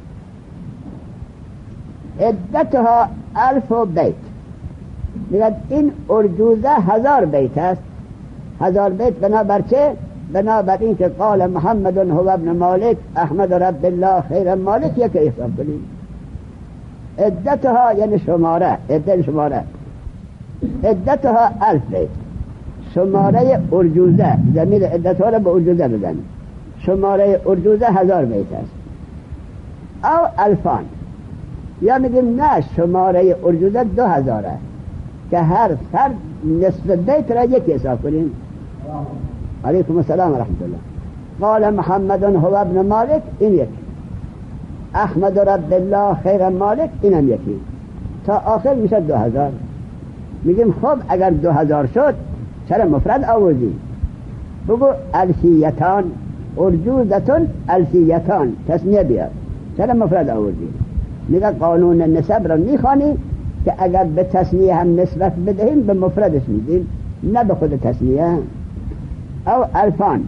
عدتها 1000 بیت، میگه این ارجوزه 1000 بیت است. 1000 بیت بنابر چه؟ بنابر این که قال محمد هو ابن مالک احمد رب الله خیر مالک، یک حساب کنیم. عدتها یعنی شماره، عدتها 1000 بیت، شماره ارجوزه، ضمیر عدتها را به ارجوزه بزن، شماره ارجوزه 1000 بیت است. او الفان، یا میگیم نه شماره ارجوزه 2000 است که هر فرد نصف بیت را یک حساب کنیم. علیکم السلام و رحمت الله. قال محمد هو ابن مالک، این یک. احمد رب الله خیر مالک، اینم یکی، تا آخر میشه 2000. میگیم خب اگر 2000 شد چرا مفرد آوردی؟ بگو الفیتان، ارجوزتون الفیتان، تثنیه بیار، چرا مفرد آوردی؟ میگه قانون نسب را میخوانی که اگر به تثنیه هم نسبت بدهیم به مفردش میدیم، نه به خود تثنیه. او الفان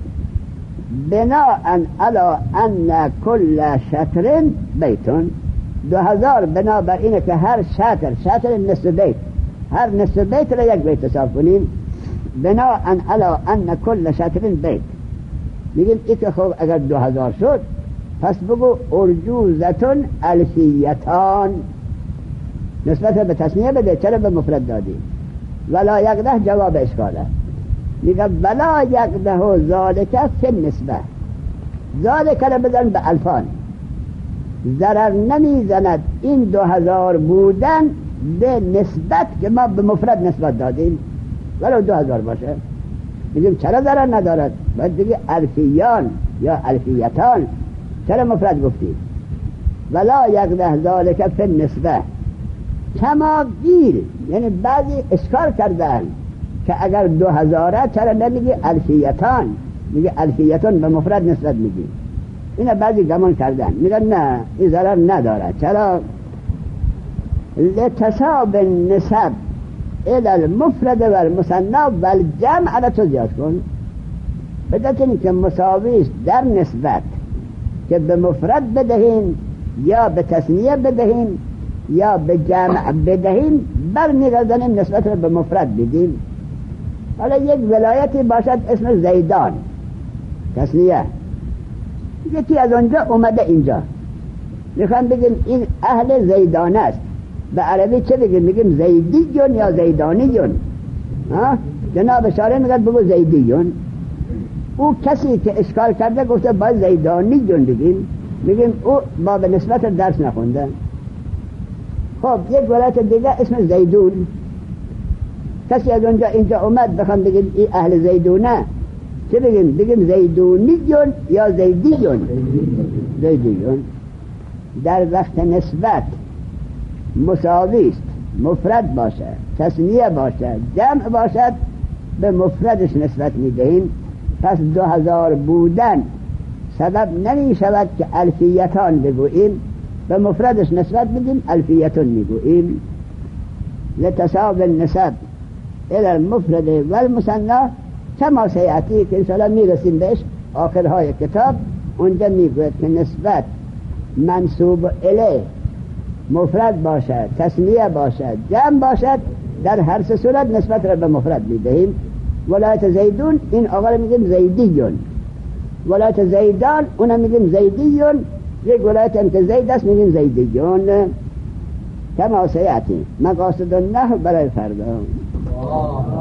بناء علی ان کل شطر بیتون، 2000 بنابر اینه که هر شطر نصف بیت، هر نصف بیت را یک بیت حساب کنیم. بناء علی ان کل شطر بیت، میگیم ای که خب اگر 2000 شد پس بگو ارجوزتون الفیتان، نسبت به تثنیه بده، چرا به مفرد دادی؟ ولا یقده جواب اشکاله. میگه ولا یقده ذالک فی النسبه، ذالک را بزن به الفان، ضرر نمیزند این 2000 بودن به نسبت که ما به مفرد نسبت دادیم، ولو 2000 باشه. میگیم چرا ضرر ندارد؟ باید بگی الفیان یا الفیتان. چرا مفرد گفتید؟ ولا یقدح ذالک فی النسبه کما قیل، یعنی بعضی اشکال کردن که اگر 2000 چرا نمیگی الفیتان، میگه الفیتان به مفرد نسبت میگی. اینا بعضی گمان کردن، میگن نه این ضرر نداره. چرا؟ لتصاب النسب الى المفرد و المثنی و الجمع. را تو زیاد کن بدونی که مساویست در نسبت که به مفرد بدهیم یا به تثنیه بدهیم یا به جمع بدهیم، برمیگردنیم نسبت رو به مفرد بدیم. حالا یک ولایتی باشد اسم زیدان، تثنیه، یکی از اونجا اومده اینجا، میخوام بگیم این اهل زیدان است. به عربی چه بگیم؟ میگیم زیدیون یا زیدانیون. جناب شارع میگه بگو زیدیون. او کسی که اشکال کرده گفته باید زیدانیون بگیم، میگیم او با به نسبت درس نخونده. خب یک ولایت دیگه اسم زیدون، کسی از اونجا اینجا اومد بخوام بگیم این اهل زیدونه، چه بگیم؟ بگیم زیدونیون یا زیدیون. زیدیون. در وقت نسبت مساویست، مفرد باشه، تثنیه باشه، جمع باشد، به مفردش نسبت میدهیم. پس 2000 بودن سبب نمی شود که الفیتان بگوییم، به مفردش نسبت بدیم الفیتون میگوییم. لتصاب النسب الى المفرد و المثنی کما سیأتی، که انشاءالله میرسیم بهش آخرهای کتاب. اونجا میگوید که نسبت منصوب الیه مفرد باشد، تثنیه باشد، جمع باشد، در هر سه صورت نسبت را به مفرد میدهیم. ولایت زیدون این آقا را میگیم زیدیون، ولایت زیدان اونم میگیم زیدیون، یک ولایت هم که زید است میگیم زیدیون. کما سیأتی. مقاصد النحو برای فردا.